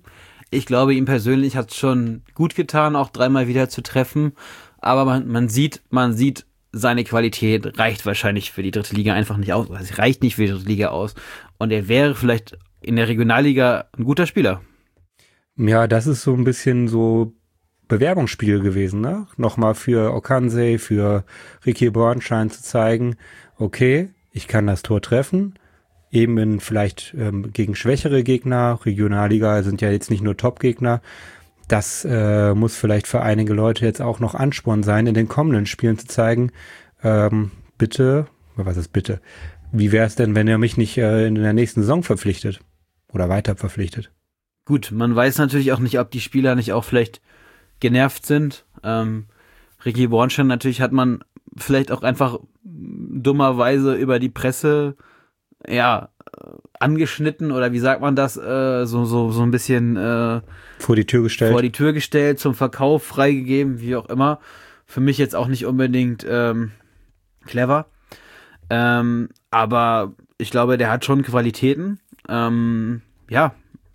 Ich glaube, ihm persönlich hat es schon gut getan, auch dreimal wieder zu treffen. Aber man, man sieht, man sieht, seine Qualität reicht wahrscheinlich für die dritte Liga einfach nicht aus. Also, es reicht nicht für die dritte Liga aus. Und er wäre vielleicht in der Regionalliga ein guter Spieler. Ja, das ist so ein bisschen so Bewerbungsspiel gewesen, ne? Nochmal für Okansei, für Ricky Bornstein zu zeigen, okay, ich kann das Tor treffen, eben in vielleicht ähm, gegen schwächere Gegner, Regionalliga sind ja jetzt nicht nur Top-Gegner, das äh, muss vielleicht für einige Leute jetzt auch noch Ansporn sein, in den kommenden Spielen zu zeigen, ähm, bitte, was ist bitte, wie wäre es denn, wenn ihr mich nicht äh, in der nächsten Saison verpflichtet oder weiter verpflichtet? Gut, man weiß natürlich auch nicht, ob die Spieler nicht auch vielleicht genervt sind. Ähm, Ricky Bornstein natürlich hat man vielleicht auch einfach dummerweise über die Presse ja angeschnitten oder wie sagt man das, äh, so so so ein bisschen äh, vor die Tür gestellt. Vor die Tür gestellt, zum Verkauf freigegeben, wie auch immer. Für mich jetzt auch nicht unbedingt ähm, clever. Ähm, aber ich glaube, der hat schon Qualitäten. Ähm, ja,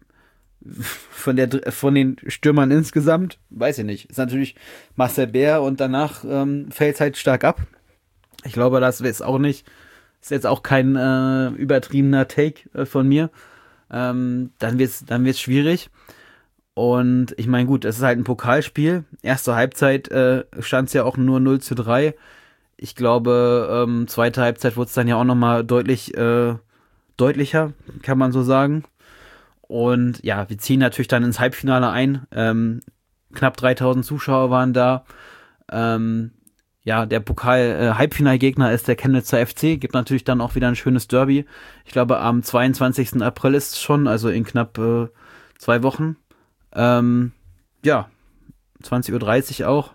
von der von den Stürmern insgesamt, weiß ich nicht. Ist natürlich Marcel Bär und danach ähm, fällt es halt stark ab. Ich glaube, das ist auch nicht, ist jetzt auch kein äh, übertriebener Take äh, von mir. Ähm, dann wird's, dann wird's schwierig. Und ich meine, gut, es ist halt ein Pokalspiel. Erste Halbzeit äh, stand es ja auch nur null zu drei. Ich glaube, ähm, zweite Halbzeit wurde es dann ja auch nochmal deutlich äh, deutlicher, kann man so sagen. Und ja, wir ziehen natürlich dann ins Halbfinale ein. Ähm, knapp dreitausend Zuschauer waren da. Ähm, ja, der Pokal-Halbfinalgegner äh, ist der Chemnitzer F C. Gibt natürlich dann auch wieder ein schönes Derby. Ich glaube, am zweiundzwanzigsten April ist es schon, also in knapp äh, zwei Wochen. Ähm, ja, zwanzig Uhr dreißig auch.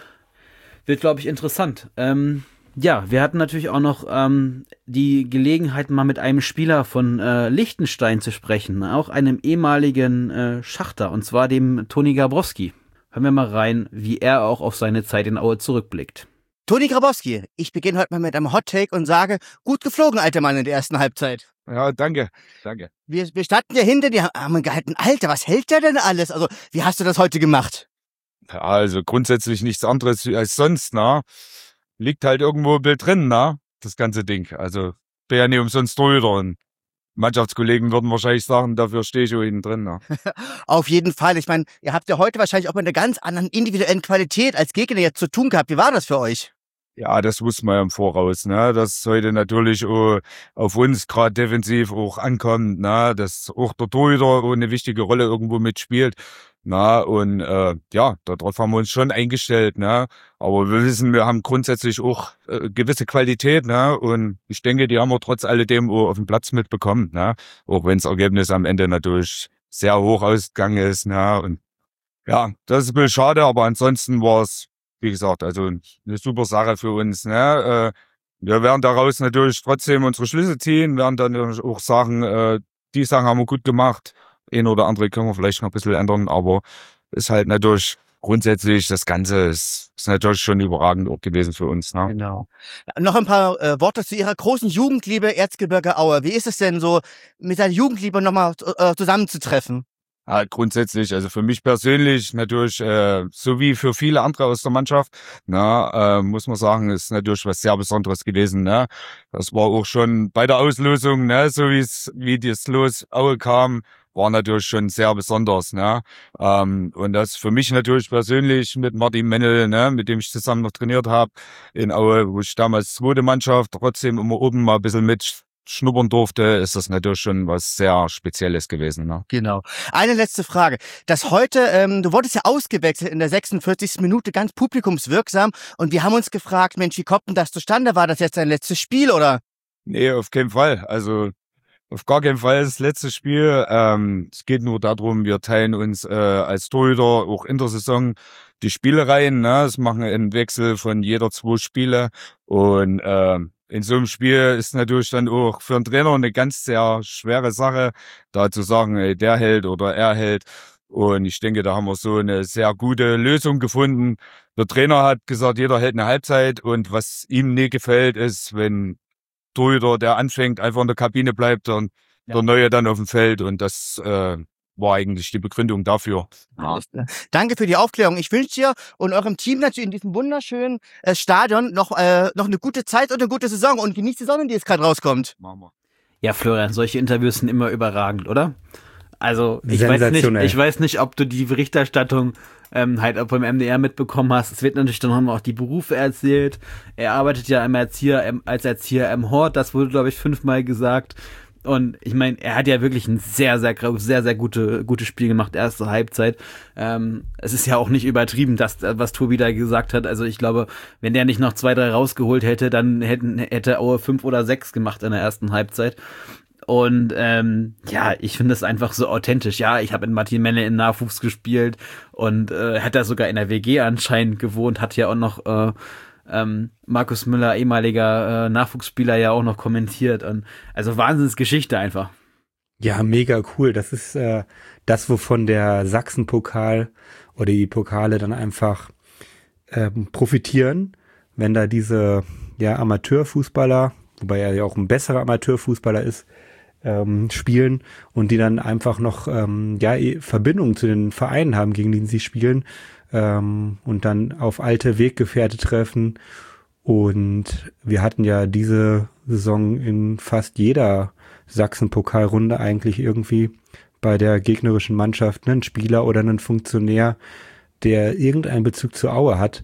Wird, glaube ich, interessant. Ähm, Ja, wir hatten natürlich auch noch ähm, die Gelegenheit, mal mit einem Spieler von äh, Liechtenstein zu sprechen, auch einem ehemaligen äh, Schachter, und zwar dem Toni Grabowski. Hören wir mal rein, wie er auch auf seine Zeit in Aue zurückblickt. Toni Grabowski, ich beginne heute mal mit einem Hot-Take und sage, gut geflogen, alter Mann, in der ersten Halbzeit. Ja, danke, danke. Wir, wir standen ja hinter dir, haben gehalten, Alter, was hält der denn alles? Also, wie hast du das heute gemacht? Ja, also grundsätzlich nichts anderes als sonst, na. Liegt halt irgendwo ein Bild drin, na, das ganze Ding. Also, bin ja nicht umsonst Torhüter und Mannschaftskollegen würden wahrscheinlich sagen, dafür stehe ich hinten drin, na. Auf jeden Fall. Ich meine, ihr habt ja heute wahrscheinlich auch mit einer ganz anderen individuellen Qualität als Gegner jetzt zu tun gehabt. Wie war das für euch? Ja, das wusste man ja im Voraus, ne, dass heute natürlich auch auf uns gerade defensiv auch ankommt, ne, dass auch der Torhüter eine wichtige Rolle irgendwo mitspielt, na, und äh, ja, darauf haben wir uns schon eingestellt, ne, aber wir wissen, wir haben grundsätzlich auch äh, gewisse Qualität, ne, und ich denke, die haben wir trotz alledem auch auf dem Platz mitbekommen, ne, auch wenn das Ergebnis am Ende natürlich sehr hoch ausgegangen ist, ne, und ja, das ist ein bisschen schade, aber ansonsten war es, wie gesagt, also eine super Sache für uns, ne? Wir werden daraus natürlich trotzdem unsere Schlüsse ziehen, werden dann auch sagen, die Sachen haben wir gut gemacht, ein oder andere können wir vielleicht noch ein bisschen ändern, aber ist halt natürlich grundsätzlich, das Ganze ist, ist natürlich schon überragend auch gewesen für uns, ne? Genau. Noch ein paar äh, Worte zu Ihrer großen Jugendliebe Erzgebirge Aue. Wie ist es denn so, mit seiner Jugendliebe nochmal äh, zusammenzutreffen? Ja, grundsätzlich, also für mich persönlich natürlich, äh, so wie für viele andere aus der Mannschaft, na, äh, muss man sagen, ist natürlich was sehr Besonderes gewesen, ne. Das war auch schon bei der Auslosung, ne, so wie es, wie das Los Aue kam, war natürlich schon sehr besonders, ne. Ähm, und das für mich natürlich persönlich mit Martin Mennel, ne, mit dem ich zusammen noch trainiert habe in Aue, wo ich damals zweite Mannschaft trotzdem immer oben mal ein bisschen mit schnuppern durfte, ist das natürlich schon was sehr Spezielles gewesen. Ne? Genau. Eine letzte Frage. Das heute, ähm, du wurdest ja ausgewechselt in der sechsundvierzigsten Minute, ganz publikumswirksam. Und wir haben uns gefragt, Mensch, wie kommt denn das zustande? War das jetzt dein letztes Spiel, oder? Nee, auf keinen Fall. Also auf gar keinen Fall das letzte Spiel. Ähm, es geht nur darum, wir teilen uns äh, als Torhüter auch in der Saison die Spiele rein. Ne? Es machen einen Wechsel von jeder zwei Spiele. Und äh, in so einem Spiel ist natürlich dann auch für einen Trainer eine ganz sehr schwere Sache, da zu sagen, ey, der hält oder er hält. Und ich denke, da haben wir so eine sehr gute Lösung gefunden. Der Trainer hat gesagt, jeder hält eine Halbzeit. Und was ihm nicht gefällt, ist, wenn Torhüter, der anfängt, einfach in der Kabine bleibt und ja. Der Neue dann auf dem Feld. Und das äh, war eigentlich die Begründung dafür. Ja. Danke für die Aufklärung. Ich wünsche dir und eurem Team natürlich in diesem wunderschönen äh, Stadion noch, äh, noch eine gute Zeit und eine gute Saison und genießt die Sonne, die jetzt gerade rauskommt. Machen wir. Ja, Florian, solche Interviews sind immer überragend, oder? Also ich weiß nicht, ich weiß nicht, ob du die Berichterstattung ähm, halt auch beim M D R mitbekommen hast. Es wird natürlich dann nochmal auch die Berufe erzählt. Er arbeitet ja im Erzieher, als Erzieher im Hort, das wurde, glaube ich, fünfmal gesagt. Und ich meine, er hat ja wirklich ein sehr, sehr, sehr, sehr gute, gutes Spiel gemacht, erste Halbzeit. Ähm, es ist ja auch nicht übertrieben, das, was Tobi da gesagt hat. Also ich glaube, wenn der nicht noch zwei, drei rausgeholt hätte, dann hätten, hätte Aue fünf oder sechs gemacht in der ersten Halbzeit. Und ähm, ja, ich finde es einfach so authentisch. Ja, ich habe in Martin Menne in Nachwuchs gespielt und äh, hat da sogar in der W G anscheinend gewohnt, hat ja auch noch äh, ähm, Markus Müller, ehemaliger äh, Nachwuchsspieler, ja auch noch kommentiert. Und also Wahnsinnsgeschichte einfach. Ja, mega cool. Das ist äh, das, wovon der Sachsenpokal oder die Pokale dann einfach ähm, profitieren, wenn da diese ja Amateurfußballer, wobei er ja auch ein besserer Amateurfußballer ist, ähm, spielen und die dann einfach noch ähm, ja Verbindungen zu den Vereinen haben, gegen die sie spielen, ähm, und dann auf alte Weggefährte treffen. Und wir hatten ja diese Saison in fast jeder Sachsen-Pokalrunde eigentlich irgendwie bei der gegnerischen Mannschaft einen Spieler oder einen Funktionär, der irgendeinen Bezug zur Aue hat.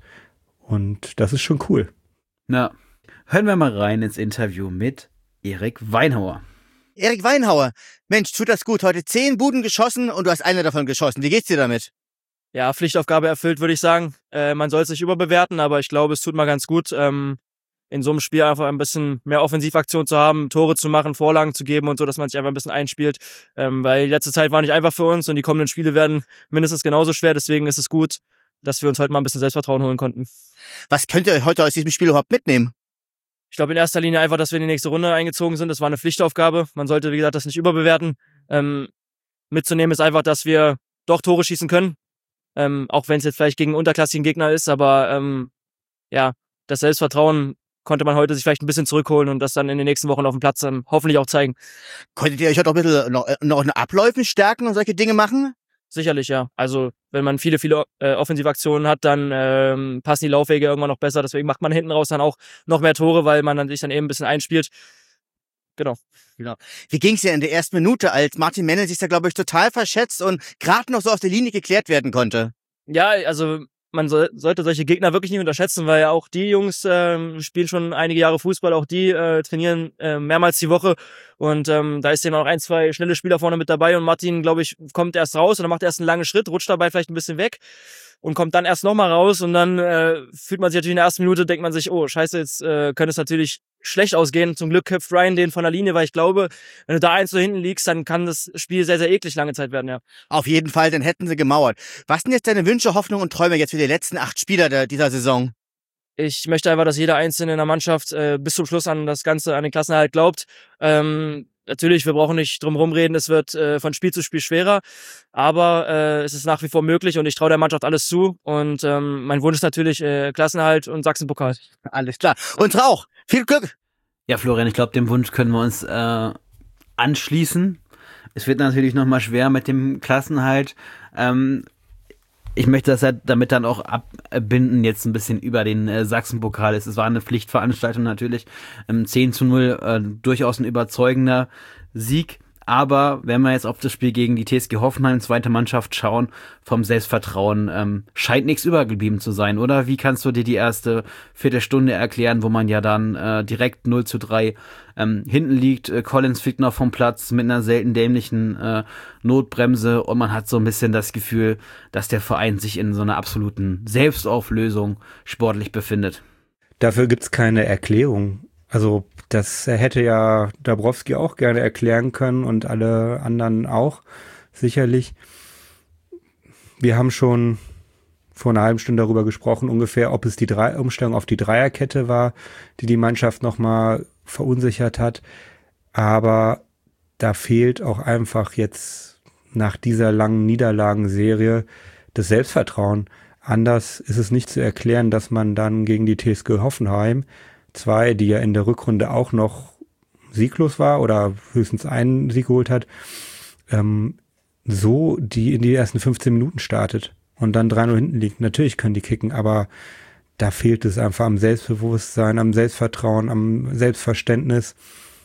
Und das ist schon cool. Na, hören wir mal rein ins Interview mit Erik Weinhauer. Erik Weinhauer, Mensch, tut das gut. Heute zehn Buden geschossen und du hast eine davon geschossen. Wie geht's dir damit? Ja, Pflichtaufgabe erfüllt, würde ich sagen. Äh, man soll es nicht überbewerten, aber ich glaube, es tut mal ganz gut, ähm, in so einem Spiel einfach ein bisschen mehr Offensivaktion zu haben, Tore zu machen, Vorlagen zu geben und so, dass man sich einfach ein bisschen einspielt. Ähm, weil die letzte Zeit war nicht einfach für uns und die kommenden Spiele werden mindestens genauso schwer. Deswegen ist es gut, dass wir uns heute mal ein bisschen Selbstvertrauen holen konnten. Was könnt ihr heute aus diesem Spiel überhaupt mitnehmen? Ich glaube in erster Linie einfach, dass wir in die nächste Runde eingezogen sind. Das war eine Pflichtaufgabe. Man sollte, wie gesagt, das nicht überbewerten. Ähm, mitzunehmen ist einfach, dass wir doch Tore schießen können. Ähm, auch wenn es jetzt vielleicht gegen einen unterklassigen Gegner ist. Aber ähm, ja, das Selbstvertrauen konnte man heute sich vielleicht ein bisschen zurückholen und das dann in den nächsten Wochen auf dem Platz dann hoffentlich auch zeigen. Konntet ihr euch heute auch ein bisschen noch, noch in Abläufen stärken und solche Dinge machen? Sicherlich, ja. Also wenn man viele, viele äh, offensive Aktionen hat, dann ähm, passen die Laufwege irgendwann noch besser. Deswegen macht man hinten raus dann auch noch mehr Tore, weil man dann sich dann eben ein bisschen einspielt. Genau. Genau. Wie ging's dir in der ersten Minute, als Martin Menne sich da, glaube ich, total verschätzt und gerade noch so auf der Linie geklärt werden konnte? Ja, also man soll, sollte solche Gegner wirklich nicht unterschätzen, weil ja auch die Jungs ähm, spielen schon einige Jahre Fußball, auch die äh, trainieren äh, mehrmals die Woche und ähm, da ist eben auch ein, zwei schnelle Spieler vorne mit dabei und Martin, glaube ich, kommt erst raus oder macht erst einen langen Schritt, rutscht dabei vielleicht ein bisschen weg und kommt dann erst nochmal raus und dann äh, fühlt man sich natürlich in der ersten Minute, denkt man sich, oh scheiße, jetzt äh, könnte es natürlich schlecht ausgehen. Zum Glück köpft Ryan den von der Linie, weil ich glaube, wenn du da eins so hinten liegst, dann kann das Spiel sehr, sehr eklig lange Zeit werden, ja. Auf jeden Fall, dann hätten sie gemauert. Was sind jetzt deine Wünsche, Hoffnungen und Träume jetzt für die letzten acht Spieler der, dieser Saison? Ich möchte einfach, dass jeder Einzelne in der Mannschaft äh, bis zum Schluss an das Ganze, an den Klassenerhalt glaubt. Ähm, natürlich, wir brauchen nicht drum rumreden, es wird äh, von Spiel zu Spiel schwerer, aber äh, es ist nach wie vor möglich und ich traue der Mannschaft alles zu und ähm, mein Wunsch ist natürlich äh, Klassenerhalt und Sachsenpokal. Alles klar. Und auch viel Glück! Ja, Florian, ich glaube, dem Wunsch können wir uns äh, anschließen. Es wird natürlich nochmal schwer mit dem Klassenhalt. Ähm, ich möchte das halt damit dann auch abbinden, jetzt ein bisschen über den äh, Sachsenpokal. Es war eine Pflichtveranstaltung natürlich. Ähm, zehn zu null, äh, durchaus ein überzeugender Sieg. Aber wenn wir jetzt auf das Spiel gegen die T S G Hoffenheim, zweite Mannschaft, schauen, vom Selbstvertrauen ähm, scheint nichts übergeblieben zu sein, oder? Wie kannst du dir die erste Viertelstunde erklären, wo man ja dann äh, direkt null zu drei ähm, hinten liegt? Äh, Collins fliegt noch vom Platz mit einer selten dämlichen äh, Notbremse und man hat so ein bisschen das Gefühl, dass der Verein sich in so einer absoluten Selbstauflösung sportlich befindet. Dafür gibt's keine Erklärung. Also das hätte ja Dabrowski auch gerne erklären können und alle anderen auch, sicherlich. Wir haben schon vor einer halben Stunde darüber gesprochen, ungefähr, ob es die Drei- Umstellung auf die Dreierkette war, die die Mannschaft nochmal verunsichert hat. Aber da fehlt auch einfach jetzt nach dieser langen Niederlagenserie das Selbstvertrauen. Anders ist es nicht zu erklären, dass man dann gegen die T S G Hoffenheim zwei, die ja in der Rückrunde auch noch sieglos war oder höchstens einen Sieg geholt hat, ähm, so die in die ersten fünfzehn Minuten startet und dann drei null hinten liegt. Natürlich können die kicken, aber da fehlt es einfach am Selbstbewusstsein, am Selbstvertrauen, am Selbstverständnis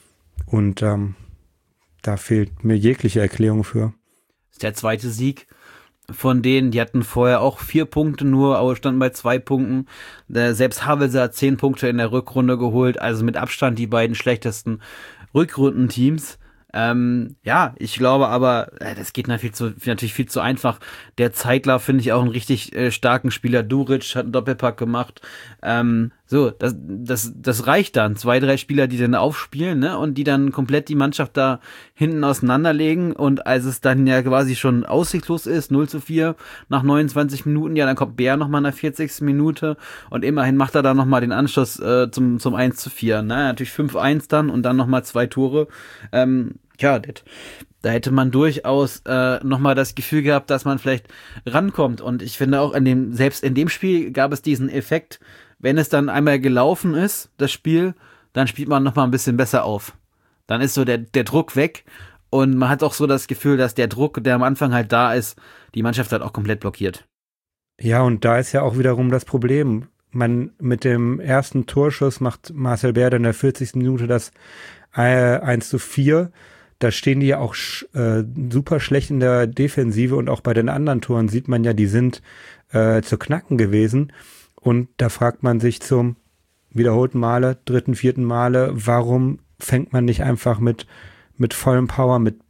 und ähm, da fehlt mir jegliche Erklärung für. Das ist der zweite Sieg von denen, die hatten vorher auch vier Punkte nur, aber standen bei zwei Punkten. Der, selbst Havelse hat zehn Punkte in der Rückrunde geholt, also mit Abstand die beiden schlechtesten Rückrundenteams. Ähm, ja, ich glaube aber, äh, das geht natürlich, zu, natürlich viel zu einfach. Der Zeitler finde ich auch einen richtig äh, starken Spieler. Duric hat einen Doppelpack gemacht. Ähm, so, das, das, das reicht dann. Zwei, drei Spieler, die dann aufspielen, ne, und die dann komplett die Mannschaft da hinten auseinanderlegen. Und als es dann ja quasi schon aussichtslos ist, null zu vier nach neunundzwanzig Minuten, ja, dann kommt Bär nochmal in der vierzigsten Minute und immerhin macht er dann nochmal den Anschluss äh, zum, zum eins zu vier. Ne? Natürlich fünf eins dann und dann nochmal zwei Tore. Ähm, ja, das, da hätte man durchaus äh, nochmal das Gefühl gehabt, dass man vielleicht rankommt. Und ich finde auch, in dem, selbst in dem Spiel gab es diesen Effekt, wenn es dann einmal gelaufen ist, das Spiel, dann spielt man nochmal ein bisschen besser auf. Dann ist so der, der Druck weg und man hat auch so das Gefühl, dass der Druck, der am Anfang halt da ist, die Mannschaft halt auch komplett blockiert. Ja, und da ist ja auch wiederum das Problem. Man mit dem ersten Torschuss macht Marcel Bär in der vierzigsten Minute das äh, eins zu vier. Da stehen die ja auch äh, super schlecht in der Defensive und auch bei den anderen Toren sieht man ja, die sind äh, zu knacken gewesen. Und da fragt man sich zum wiederholten Male, dritten, vierten Male, warum fängt man nicht einfach mit, mit vollem Power, mit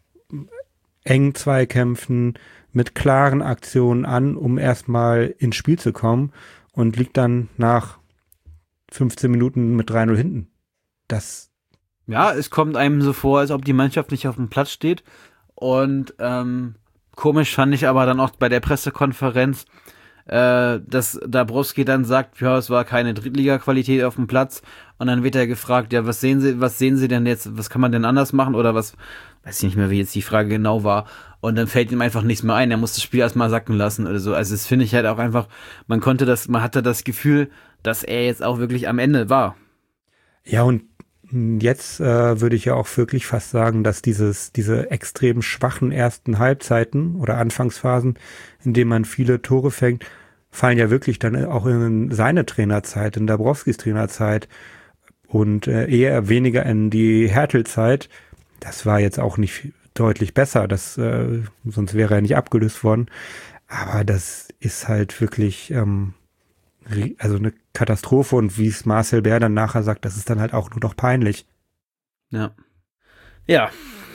engen Zweikämpfen, mit klaren Aktionen an, um erstmal ins Spiel zu kommen und liegt dann nach fünfzehn Minuten mit drei null hinten. Das Ja, es kommt einem so vor, als ob die Mannschaft nicht auf dem Platz steht. Und ähm, komisch fand ich aber dann auch bei der Pressekonferenz, äh, dass Dabrowski dann sagt, ja, es war keine Drittliga-Qualität auf dem Platz. Und dann wird er gefragt, ja, was sehen Sie, was sehen Sie denn jetzt, was kann man denn anders machen? Oder was, weiß ich nicht mehr, wie jetzt die Frage genau war. Und dann fällt ihm einfach nichts mehr ein. Er muss das Spiel erstmal sacken lassen oder so. Also das finde ich halt auch einfach, man konnte das, man hatte das Gefühl, dass er jetzt auch wirklich am Ende war. Ja, und jetzt äh, würde ich ja auch wirklich fast sagen, dass dieses diese extrem schwachen ersten Halbzeiten oder Anfangsphasen, in denen man viele Tore fängt, fallen ja wirklich dann auch in seine Trainerzeit, in Dabrowskis Trainerzeit und äh, eher weniger in die Hertel-Zeit. Das war jetzt auch nicht deutlich besser, das äh, sonst wäre er nicht abgelöst worden. Aber das ist halt wirklich ähm, also eine Katastrophe und wie es Marcel Bär dann nachher sagt, das ist dann halt auch nur noch peinlich. Ja. Ja.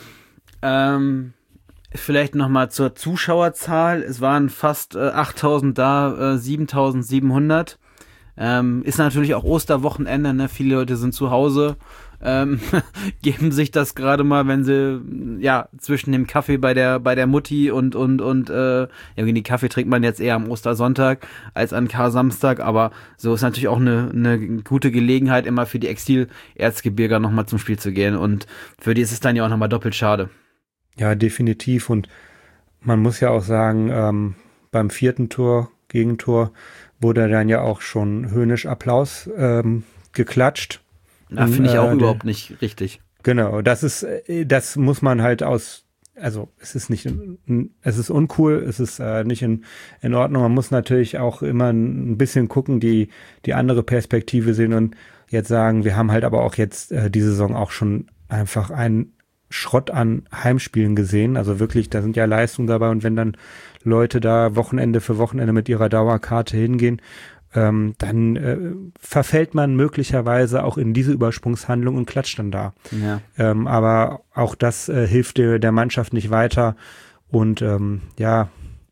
Ähm, vielleicht nochmal zur Zuschauerzahl. Es waren fast äh, achttausend da, äh, siebentausendsiebenhundert. Ähm, ist natürlich auch Osterwochenende, ne? Viele Leute sind zu Hause, ähm, geben sich das gerade mal, wenn sie, ja, zwischen dem Kaffee bei der, bei der Mutti und, und, und, äh, ja, den Kaffee trinkt man jetzt eher am Ostersonntag als an Kar-Samstag, aber so ist natürlich auch eine, eine gute Gelegenheit, immer für die Exil-Erzgebirger nochmal zum Spiel zu gehen und für die ist es dann ja auch nochmal doppelt schade. Ja, definitiv und man muss ja auch sagen, ähm, beim vierten Tor, Gegentor, wurde dann ja auch schon höhnisch Applaus ähm, geklatscht. Da finde ich auch äh, überhaupt nicht richtig. Genau, das ist, das muss man halt aus, also es ist nicht, es ist uncool, es ist äh, nicht in, in Ordnung. Man muss natürlich auch immer ein bisschen gucken, die, die andere Perspektive sehen und jetzt sagen, wir haben halt aber auch jetzt äh, die Saison auch schon einfach einen Schrott an Heimspielen gesehen. Also wirklich, da sind ja Leistungen dabei und wenn dann Leute da Wochenende für Wochenende mit ihrer Dauerkarte hingehen, ähm, dann äh, verfällt man möglicherweise auch in diese Übersprungshandlung und klatscht dann da. Ja. Ähm, aber auch das äh, hilft der, der Mannschaft nicht weiter und ähm, ja,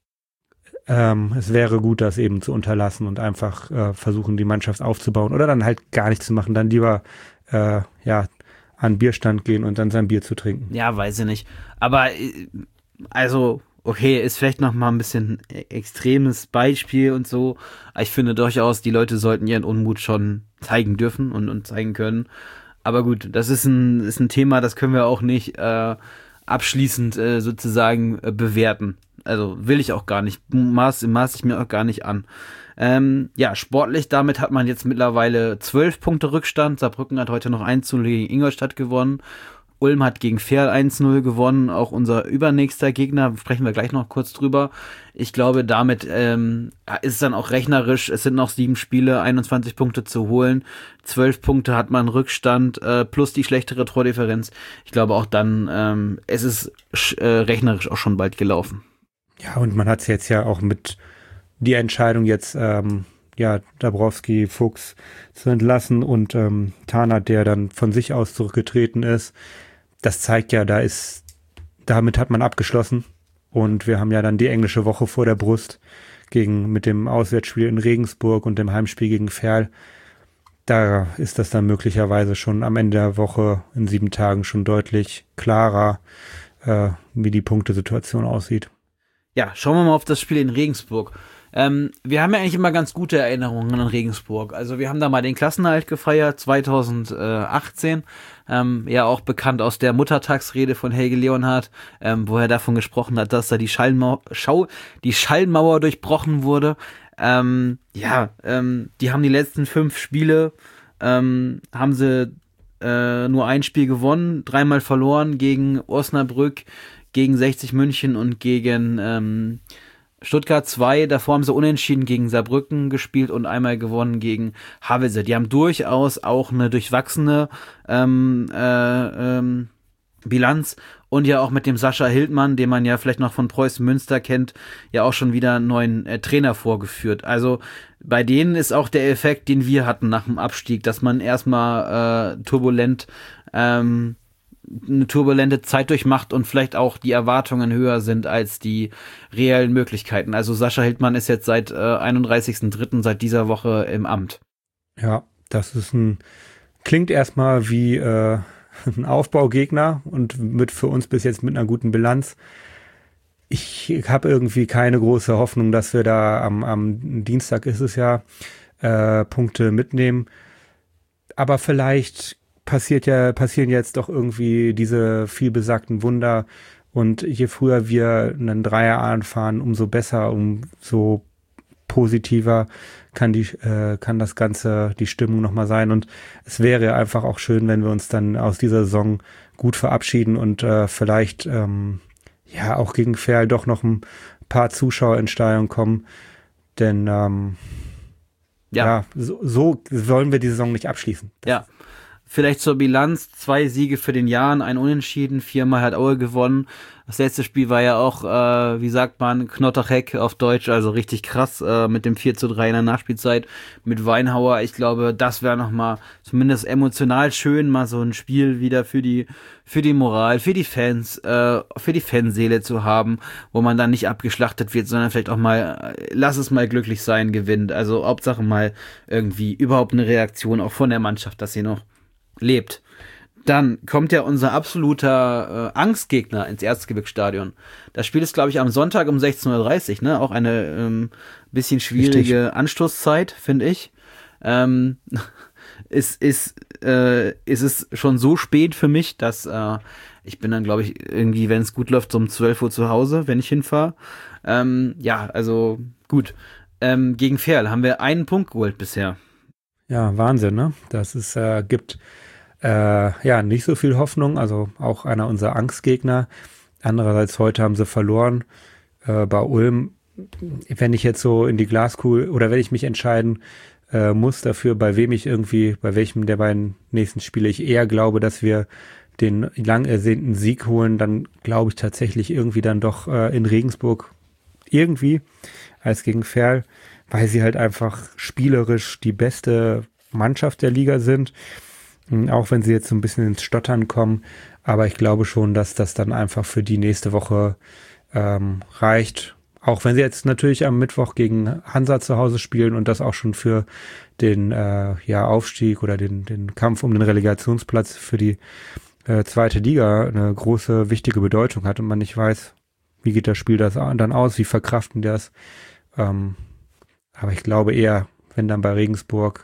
ähm, es wäre gut, das eben zu unterlassen und einfach äh, versuchen, die Mannschaft aufzubauen oder dann halt gar nichts zu machen, dann lieber äh, ja an den Bierstand gehen und dann sein Bier zu trinken. Ja, weiß ich nicht. Aber also okay, ist vielleicht noch mal ein bisschen extremes Beispiel und so. Aber ich finde durchaus, die Leute sollten ihren Unmut schon zeigen dürfen und, und zeigen können. Aber gut, das ist ein, ist ein Thema, das können wir auch nicht äh, abschließend äh, sozusagen äh, bewerten. Also will ich auch gar nicht, maß, maß ich mir auch gar nicht an. Ähm, ja, sportlich, damit hat man jetzt mittlerweile zwölf Punkte Rückstand. Saarbrücken hat heute noch eins zu null gegen Ingolstadt gewonnen. Ulm hat gegen Ferl eins null gewonnen, auch unser übernächster Gegner, sprechen wir gleich noch kurz drüber. Ich glaube, damit ähm, ist es dann auch rechnerisch, es sind noch sieben Spiele, einundzwanzig Punkte zu holen, zwölf Punkte hat man Rückstand, äh, plus die schlechtere Tordifferenz. Ich glaube auch dann, ähm, es ist äh, rechnerisch auch schon bald gelaufen. Ja, und man hat es jetzt ja auch mit die Entscheidung jetzt, ähm, ja, Dabrowski, Fuchs zu entlassen und ähm, Tarnath, der dann von sich aus zurückgetreten ist. Das zeigt ja, da ist, damit hat man abgeschlossen und wir haben ja dann die englische Woche vor der Brust gegen, mit dem Auswärtsspiel in Regensburg und dem Heimspiel gegen Ferl. Da ist das dann möglicherweise schon am Ende der Woche in sieben Tagen schon deutlich klarer, äh, wie die Punktesituation aussieht. Ja, schauen wir mal auf das Spiel in Regensburg. Ähm, wir haben ja eigentlich immer ganz gute Erinnerungen an Regensburg. Also wir haben da mal den Klassenerhalt gefeiert, zweitausendachtzehn. Ähm, ja, auch bekannt aus der Muttertagsrede von Helge Leonhardt, ähm, wo er davon gesprochen hat, dass da die Schallmauer, Schau, die Schallmauer durchbrochen wurde. Ähm, ja, ähm, die haben die letzten fünf Spiele, ähm, haben sie äh, nur ein Spiel gewonnen, dreimal verloren gegen Osnabrück, gegen sechzig München und gegen ähm, Stuttgart zwei, davor haben sie unentschieden gegen Saarbrücken gespielt und einmal gewonnen gegen Havelse. Die haben durchaus auch eine durchwachsene ähm, äh, ähm, Bilanz und ja auch mit dem Sascha Hildmann, den man ja vielleicht noch von Preußen Münster kennt, ja auch schon wieder einen neuen äh, Trainer vorgeführt. Also bei denen ist auch der Effekt, den wir hatten nach dem Abstieg, dass man erstmal äh, turbulent ähm, eine turbulente Zeit durchmacht und vielleicht auch die Erwartungen höher sind als die reellen Möglichkeiten. Also Sascha Hildmann ist jetzt seit äh, einunddreißigsten dritten seit dieser Woche im Amt. Ja, das ist ein, klingt erstmal wie äh, ein Aufbaugegner und mit für uns bis jetzt mit einer guten Bilanz. Ich habe irgendwie keine große Hoffnung, dass wir da am, am Dienstag ist es ja, äh, Punkte mitnehmen. Aber vielleicht passiert ja, passieren jetzt doch irgendwie diese vielbesagten Wunder und je früher wir einen Dreier anfahren, umso besser, umso positiver kann die, äh, kann das Ganze, die Stimmung nochmal sein und es wäre einfach auch schön, wenn wir uns dann aus dieser Saison gut verabschieden und äh, vielleicht ähm, ja auch gegen Ferl doch noch ein paar Zuschauer in Stadion kommen, denn ähm, ja, ja so, so sollen wir die Saison nicht abschließen. Das ja. Vielleicht zur Bilanz, zwei Siege für den Jahren, ein Unentschieden, viermal hat Aue gewonnen. Das letzte Spiel war ja auch, äh, wie sagt man, Knotterheck auf Deutsch, also richtig krass, äh, mit dem vier zu drei in der Nachspielzeit mit Weinhauer. Ich glaube, das wäre nochmal zumindest emotional schön, mal so ein Spiel wieder für die für die Moral, für die Fans, äh, für die Fanseele zu haben, wo man dann nicht abgeschlachtet wird, sondern vielleicht auch mal, äh, lass es mal glücklich sein, gewinnt. Also Hauptsache mal irgendwie überhaupt eine Reaktion auch von der Mannschaft, dass sie noch lebt. Dann kommt ja unser absoluter äh, Angstgegner ins Erzgebirgsstadion. Das Spiel ist, glaube ich, am Sonntag um sechzehn Uhr dreißig, ne? Auch eine ähm, bisschen schwierige Richtig. Anstoßzeit, finde ich. Ähm, ist, ist, äh, ist es schon so spät für mich, dass äh, ich bin dann, glaube ich, irgendwie, wenn es gut läuft, so um zwölf Uhr zu Hause, wenn ich hinfahre. Ähm, ja, also gut. Ähm, gegen Ferl haben wir einen Punkt geholt bisher. Ja, Wahnsinn, ne? Das ist, äh, gibt äh, ja nicht so viel Hoffnung, also auch einer unserer Angstgegner. Andererseits heute haben sie verloren äh, bei Ulm. Wenn ich jetzt so in die Glaskugel oder wenn ich mich entscheiden äh, muss dafür, bei wem ich irgendwie, bei welchem der beiden nächsten Spiele ich eher glaube, dass wir den lang ersehnten Sieg holen, dann glaube ich tatsächlich irgendwie dann doch äh, in Regensburg irgendwie als gegen Ferl, weil sie halt einfach spielerisch die beste Mannschaft der Liga sind, auch wenn sie jetzt so ein bisschen ins Stottern kommen, aber ich glaube schon, dass das dann einfach für die nächste Woche ähm, reicht, auch wenn sie jetzt natürlich am Mittwoch gegen Hansa zu Hause spielen und das auch schon für den äh, ja, Aufstieg oder den, den Kampf um den Relegationsplatz für die äh, zweite Liga eine große, wichtige Bedeutung hat und man nicht weiß, wie geht das Spiel das dann aus, wie verkraften die das, ähm, aber ich glaube eher, wenn dann bei Regensburg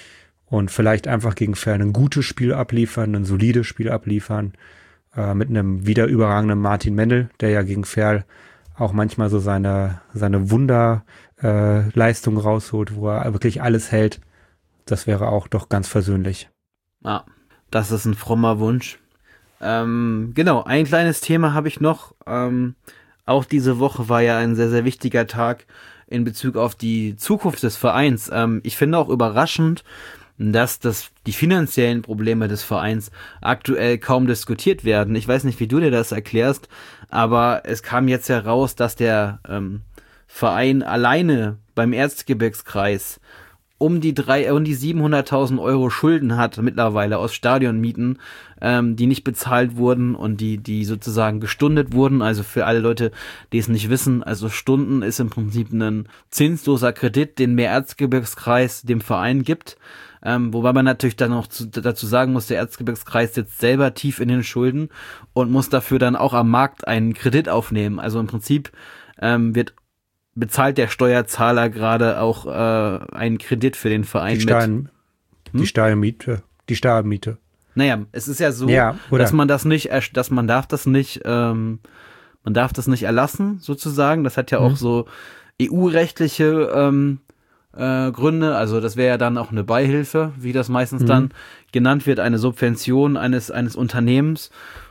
und vielleicht einfach gegen Ferl ein gutes Spiel abliefern, ein solides Spiel abliefern, äh, mit einem wieder überragenden Martin Mendel, der ja gegen Ferl auch manchmal so seine seine Wunderleistung äh, rausholt, wo er wirklich alles hält. Das wäre auch doch ganz versöhnlich. Ja, das ist ein frommer Wunsch. Ähm, genau, ein kleines Thema habe ich noch. Ähm, auch diese Woche war ja ein sehr, sehr wichtiger Tag in Bezug auf die Zukunft des Vereins. Ähm, ich finde auch überraschend, dass das die finanziellen Probleme des Vereins aktuell kaum diskutiert werden. Ich weiß nicht, wie du dir das erklärst, aber es kam jetzt heraus, dass der ähm, Verein alleine beim Erzgebirgskreis um die drei, um die siebenhunderttausend Euro Schulden hat mittlerweile aus Stadionmieten, ähm, die nicht bezahlt wurden und die, die sozusagen gestundet wurden. Also für alle Leute, die es nicht wissen, also Stunden ist im Prinzip ein zinsloser Kredit, den der Erzgebirgskreis dem Verein gibt. Ähm, wobei man natürlich dann noch zu, dazu sagen muss, der Erzgebirgskreis sitzt selber tief in den Schulden und muss dafür dann auch am Markt einen Kredit aufnehmen. Also im Prinzip ähm, wird bezahlt der Steuerzahler gerade auch äh, einen Kredit für den Verein Die Stein, mit. Hm? Die Steuermiete. Die Steuermiete. Naja, es ist ja so, Ja, oder? dass man das nicht, erst- dass man darf das nicht, ähm, man darf das nicht erlassen, sozusagen. Das hat ja Mhm. auch so E U-rechtliche ähm, äh, Gründe. Also das wäre ja dann auch eine Beihilfe, wie das meistens Mhm. dann genannt wird, eine Subvention eines eines Unternehmens.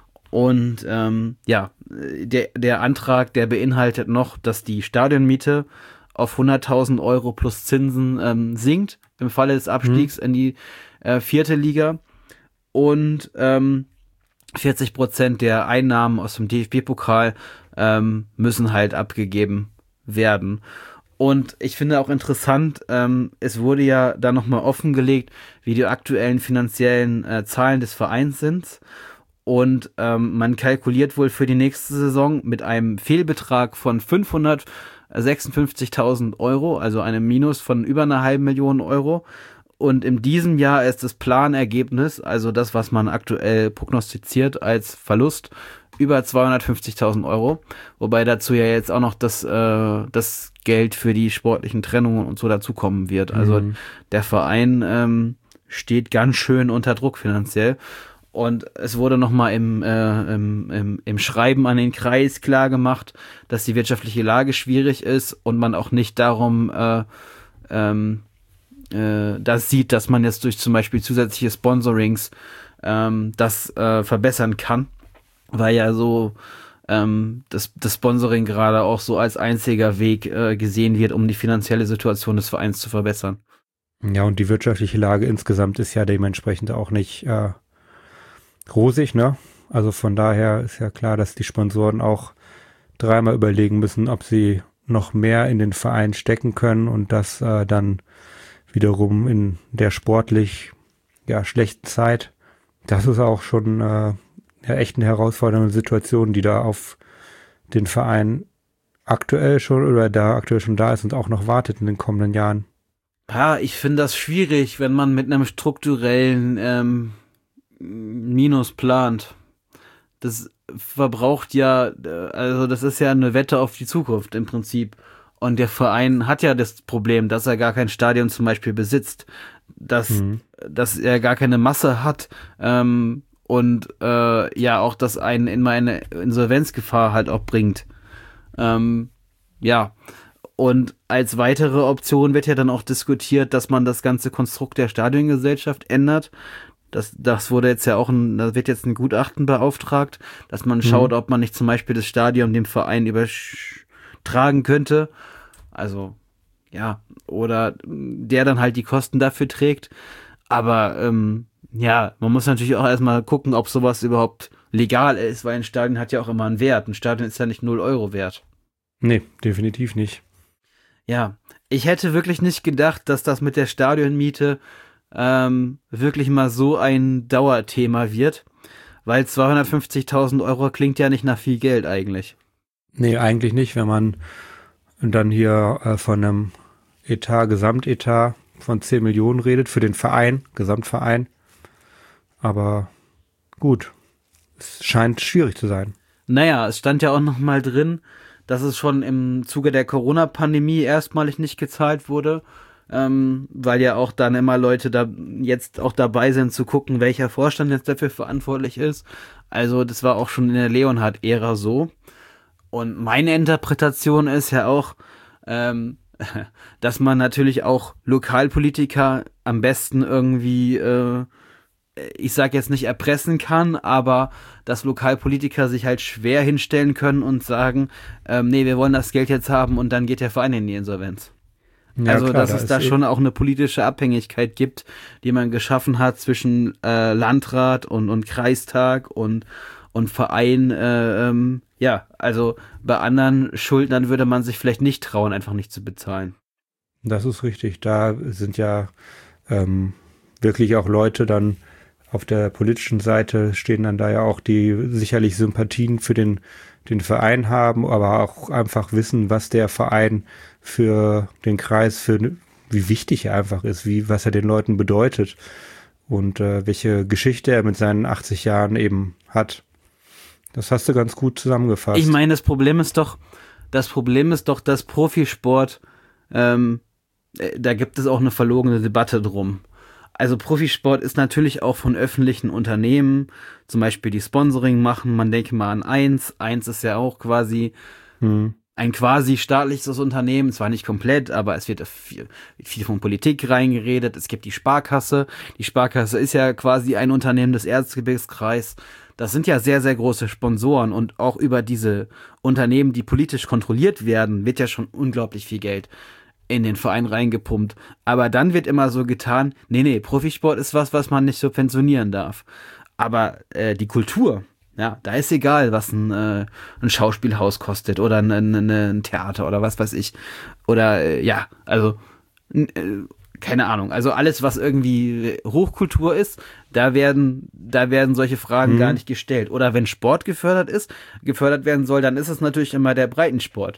Und ähm, ja, der, der Antrag, der beinhaltet noch, dass die Stadionmiete auf hunderttausend Euro plus Zinsen ähm, sinkt, im Falle des Abstiegs in die äh, vierte Liga. Und ähm, vierzig Prozent der Einnahmen aus dem D F B-Pokal ähm, müssen halt abgegeben werden. Und ich finde auch interessant, ähm, es wurde ja da nochmal offengelegt, wie die aktuellen finanziellen äh, Zahlen des Vereins sind. Und ähm, man kalkuliert wohl für die nächste Saison mit einem Fehlbetrag von fünfhundertsechsundfünfzigtausend Euro, also einem Minus von über einer halben Million Euro. Und in diesem Jahr ist das Planergebnis, also das, was man aktuell prognostiziert als Verlust, über zweihundertfünfzigtausend Euro. Wobei dazu ja jetzt auch noch das, äh, das Geld für die sportlichen Trennungen und so dazukommen wird. Also Mhm. der Verein ähm, steht ganz schön unter Druck finanziell. Und es wurde nochmal im, äh, im, im, im Schreiben an den Kreis klar gemacht, dass die wirtschaftliche Lage schwierig ist und man auch nicht darum äh, ähm, äh, das sieht, dass man jetzt durch zum Beispiel zusätzliche Sponsorings ähm, das äh, verbessern kann, weil ja so ähm, das, das Sponsoring gerade auch so als einziger Weg äh, gesehen wird, um die finanzielle Situation des Vereins zu verbessern. Ja, und die wirtschaftliche Lage insgesamt ist ja dementsprechend auch nicht äh, rosig, ne? Also von daher ist ja klar, dass die Sponsoren auch dreimal überlegen müssen, ob sie noch mehr in den Verein stecken können und das äh, dann wiederum in der sportlich ja schlechten Zeit. Das ist auch schon äh, ja, echt eine herausfordernde Situation, die da auf den Verein aktuell schon oder da aktuell schon da ist und auch noch wartet in den kommenden Jahren. Ja, ich finde das schwierig, wenn man mit einem strukturellen ähm, Minus plant. Das verbraucht ja, äh, also das ist ja eine Wette auf die Zukunft im Prinzip. Und der Verein hat ja das Problem, dass er gar kein Stadion zum Beispiel besitzt, dass, Mhm. dass er gar keine Masse hat ähm, und äh, ja auch das einen in eine Insolvenzgefahr halt auch bringt. Ähm, ja, und als weitere Option wird ja dann auch diskutiert, dass man das ganze Konstrukt der Stadiongesellschaft ändert. Das, das wurde jetzt ja auch ein, da wird jetzt ein Gutachten beauftragt, dass man schaut, ob man nicht zum Beispiel das Stadion dem Verein übertragen könnte. Also, ja, oder der dann halt die Kosten dafür trägt. Aber, ähm, ja, man muss natürlich auch erstmal gucken, ob sowas überhaupt legal ist, weil ein Stadion hat ja auch immer einen Wert. Ein Stadion ist ja nicht null Euro wert. Nee, definitiv nicht. Ja, ich hätte wirklich nicht gedacht, dass das mit der Stadionmiete ähm, wirklich mal so ein Dauerthema wird, weil zweihundertfünfzigtausend Euro klingt ja nicht nach viel Geld eigentlich. Nee, eigentlich nicht, wenn man dann hier äh, von einem Etat, Gesamtetat von zehn Millionen redet für den Verein, Gesamtverein. Aber gut, es scheint schwierig zu sein. Naja, es stand ja auch noch mal drin, dass es schon im Zuge der Corona-Pandemie erstmalig nicht gezahlt wurde, ähm, weil ja auch dann immer Leute da jetzt auch dabei sind zu gucken, welcher Vorstand jetzt dafür verantwortlich ist. Also das war auch schon in der Leonhard-Ära so. Und meine Interpretation ist ja auch, ähm, dass man natürlich auch Lokalpolitiker am besten irgendwie äh, ich sage jetzt nicht erpressen kann, aber dass Lokalpolitiker sich halt schwer hinstellen können und sagen, ähm, nee, wir wollen das Geld jetzt haben und dann geht der Verein in die Insolvenz. Ja, also, klar, dass da es ist da eh- schon auch eine politische Abhängigkeit gibt, die man geschaffen hat zwischen äh, Landrat und, und Kreistag und, und Verein. Äh, ähm, ja, also bei anderen Schuldnern würde man sich vielleicht nicht trauen, einfach nicht zu bezahlen. Das ist richtig. Da sind ja ähm, wirklich auch Leute dann auf der politischen Seite stehen dann da ja auch, die sicherlich Sympathien für den, den Verein haben, aber auch einfach wissen, was der Verein für den Kreis, für wie wichtig er einfach ist, wie was er den Leuten bedeutet und äh, welche Geschichte er mit seinen achtzig Jahren eben hat. Das hast du ganz gut zusammengefasst. Ich meine, das Problem ist doch, das Problem ist doch, dass Profisport, ähm, äh, da gibt es auch eine verlogene Debatte drum. Also Profisport ist natürlich auch von öffentlichen Unternehmen, zum Beispiel die Sponsoring machen, man denke mal an eins, eins ist ja auch quasi hm. ein quasi staatliches Unternehmen, zwar nicht komplett, aber es wird viel, viel von Politik reingeredet, es gibt die Sparkasse, die Sparkasse ist ja quasi ein Unternehmen des Erzgebirgskreises. Das sind ja sehr, sehr große Sponsoren und auch über diese Unternehmen, die politisch kontrolliert werden, wird ja schon unglaublich viel Geld in den Verein reingepumpt. Aber dann wird immer so getan, nee, nee, Profisport ist was, was man nicht subventionieren darf. Aber äh, die Kultur, ja, da ist egal, was ein, äh, ein Schauspielhaus kostet oder ein, ein, ein Theater oder was weiß ich. Oder, äh, ja, also, äh, keine Ahnung. Also alles, was irgendwie Hochkultur ist, da werden, da werden solche Fragen Mhm. gar nicht gestellt. Oder wenn Sport gefördert ist, gefördert werden soll, dann ist es natürlich immer der Breitensport.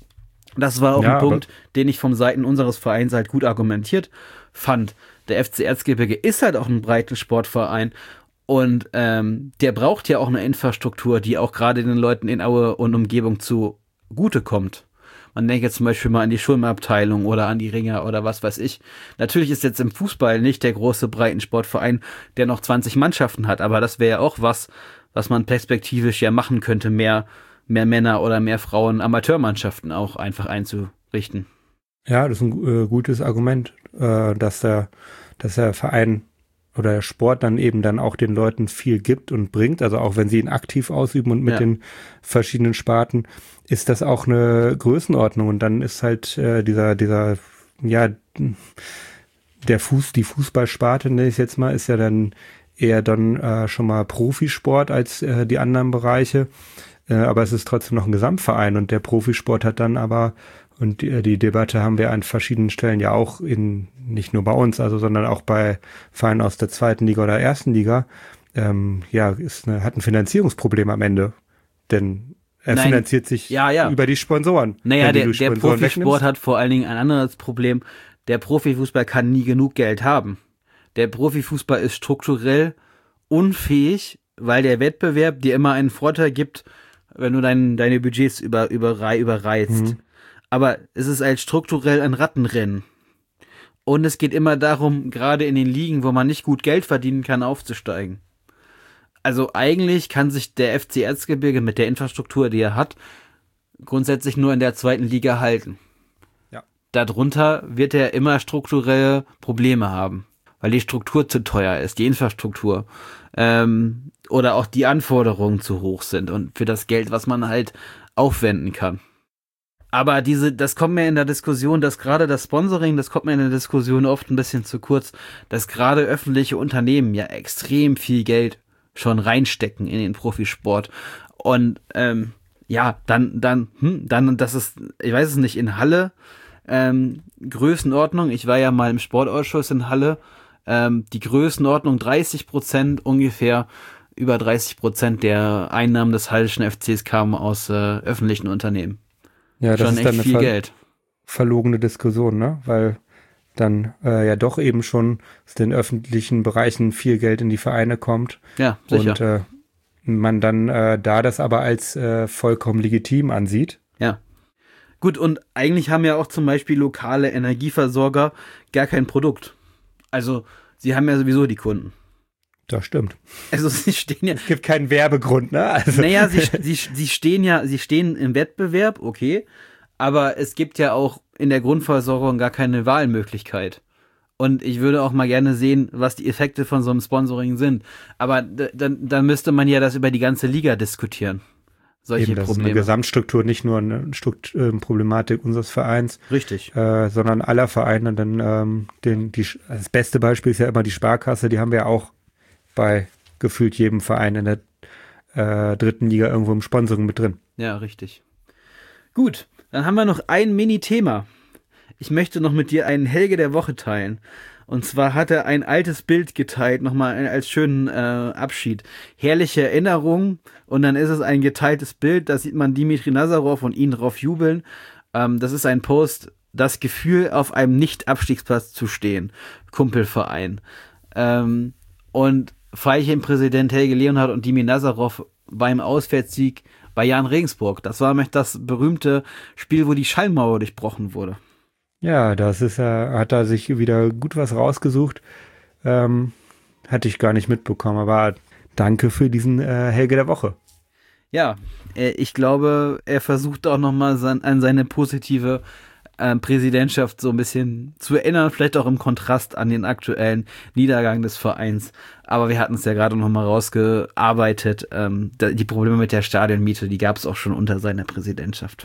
Das war auch Ja, ein aber- Punkt, den ich vom Seiten unseres Vereins halt gut argumentiert fand. Der F C Erzgebirge ist halt auch ein Breitensportverein und ähm, der braucht ja auch eine Infrastruktur, die auch gerade den Leuten in Aue und Umgebung zugute kommt. Man denkt jetzt zum Beispiel mal an die Schwimmabteilung oder an die Ringer oder was weiß ich. Natürlich ist jetzt im Fußball nicht der große Breitensportverein, der noch zwanzig Mannschaften hat, aber das wäre ja auch was, was man perspektivisch ja machen könnte, mehr mehr Männer oder mehr Frauen Amateurmannschaften auch einfach einzurichten. Ja, das ist ein äh, gutes Argument, äh, dass der, dass der Verein oder der Sport dann eben dann auch den Leuten viel gibt und bringt, also auch wenn sie ihn aktiv ausüben und mit Ja. den verschiedenen Sparten, ist das auch eine Größenordnung und dann ist halt äh, dieser, dieser, ja, der Fuß, die Fußballsparte, nenne ich es jetzt mal, ist ja dann eher dann äh, schon mal Profisport als äh, die anderen Bereiche. Äh, aber es ist trotzdem noch ein Gesamtverein und der Profisport hat dann aber, und die, die Debatte haben wir an verschiedenen Stellen ja auch in, nicht nur bei uns, also sondern auch bei Vereinen aus der zweiten Liga oder ersten Liga, ähm, ja, ist eine, hat ein Finanzierungsproblem am Ende. Denn er Nein, finanziert sich ja, ja. über die Sponsoren. Naja, Wenn du der, die der Sponsoren Profisport wegnimmst. hat vor allen Dingen ein anderes Problem. Der Profifußball kann nie genug Geld haben. Der Profifußball ist strukturell unfähig, weil der Wettbewerb dir immer einen Vorteil gibt, wenn du dein, deine Budgets über, überrei, überreizt. Mhm. Aber es ist halt strukturell ein Rattenrennen. Und es geht immer darum, gerade in den Ligen, wo man nicht gut Geld verdienen kann, aufzusteigen. Also eigentlich kann sich der F C Erzgebirge mit der Infrastruktur, die er hat, grundsätzlich nur in der zweiten Liga halten. Ja. Darunter wird er immer strukturelle Probleme haben, weil die Struktur zu teuer ist, die Infrastruktur. Ähm, oder auch die Anforderungen zu hoch sind und für das Geld, was man halt aufwenden kann. Aber diese, das kommt mir in der Diskussion, dass gerade das Sponsoring, das kommt mir in der Diskussion oft ein bisschen zu kurz, dass gerade öffentliche Unternehmen ja extrem viel Geld schon reinstecken in den Profisport. Und ähm, ja, dann, dann, hm, dann, das ist, ich weiß es nicht, in Halle, ähm, Größenordnung, ich war ja mal im Sportausschuss in Halle, ähm, die Größenordnung dreißig Prozent ungefähr, über dreißig Prozent der Einnahmen des Hallischen F Cs kamen aus äh, öffentlichen Unternehmen. Ja, das Schon ist echt dann eine viel ver Geld. verlogene Diskussion, ne? Weil dann äh, ja doch eben schon aus den öffentlichen Bereichen viel Geld in die Vereine kommt Ja, sicher. und äh, man dann äh, da das aber als äh, vollkommen legitim ansieht. Ja. Gut, und eigentlich haben ja auch zum Beispiel lokale Energieversorger gar kein Produkt. Also, sie haben ja sowieso die Kunden. Das stimmt. Also, sie stehen ja, Es gibt keinen Werbegrund, ne? Also, naja, sie, sie, sie stehen ja, sie stehen im Wettbewerb, okay, aber es gibt ja auch in der Grundversorgung gar keine Wahlmöglichkeit. Und ich würde auch mal gerne sehen, was die Effekte von so einem Sponsoring sind. Aber d- dann, dann müsste man ja das über die ganze Liga diskutieren. Solche Eben, das Probleme. ist eine Gesamtstruktur, nicht nur eine Strukt- äh, Problematik unseres Vereins, Richtig. äh, sondern aller Vereine. Denn ähm, den, die, das beste Beispiel ist ja immer die Sparkasse, die haben wir ja auch bei gefühlt jedem Verein in der äh, dritten Liga irgendwo im Sponsoring mit drin. Ja, richtig. Gut, dann haben wir noch ein Mini-Thema. Ich möchte noch mit dir einen Helge der Woche teilen. Und zwar hat er ein altes Bild geteilt, nochmal als schönen äh, Abschied. Herrliche Erinnerung. Und dann ist es ein geteiltes Bild, da sieht man Dimitri Nazarov und ihn drauf jubeln. Ähm, das ist ein Post, das Gefühl, auf einem Nicht-Abstiegsplatz zu stehen. Kumpelverein. Ähm, und Veilchen-Präsident Helge Leonhardt und Dimi Nazarov beim Auswärtssieg bei Jan Regensburg. Das war nämlich das berühmte Spiel, wo die Schallmauer durchbrochen wurde. Ja, das ist, äh, hat er sich wieder gut was rausgesucht. Ähm, hatte ich gar nicht mitbekommen, aber danke für diesen äh, Helge der Woche. Ja, äh, ich glaube, er versucht auch nochmal sein, an seine positive äh, Präsidentschaft so ein bisschen zu erinnern, vielleicht auch im Kontrast an den aktuellen Niedergang des Vereins. Aber wir hatten es ja gerade nochmal rausgearbeitet. Ähm, da, die Probleme mit der Stadionmiete, die gab es auch schon unter seiner Präsidentschaft.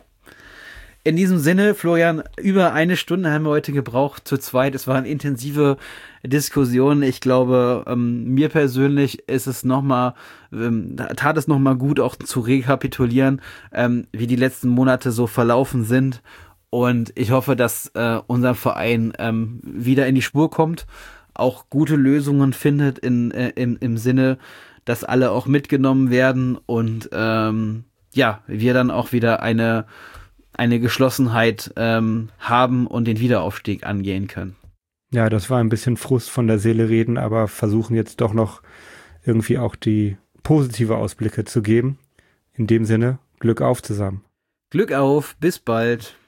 In diesem Sinne, Florian, über eine Stunde haben wir heute gebraucht zu zweit. Es waren intensive Diskussionen. Ich glaube, ähm, mir persönlich ist es nochmal, ähm, tat es nochmal gut, auch zu rekapitulieren, ähm, wie die letzten Monate so verlaufen sind. Und ich hoffe, dass äh, unser Verein ähm, wieder in die Spur kommt, auch gute Lösungen findet in, äh, im, im Sinne, dass alle auch mitgenommen werden und ähm, ja, wir dann auch wieder eine eine Geschlossenheit ähm, haben und den Wiederaufstieg angehen können. Ja, das war ein bisschen Frust von der Seele reden, aber versuchen jetzt doch noch irgendwie auch die positive Ausblicke zu geben. In dem Sinne, Glück auf zusammen. Glück auf, bis bald.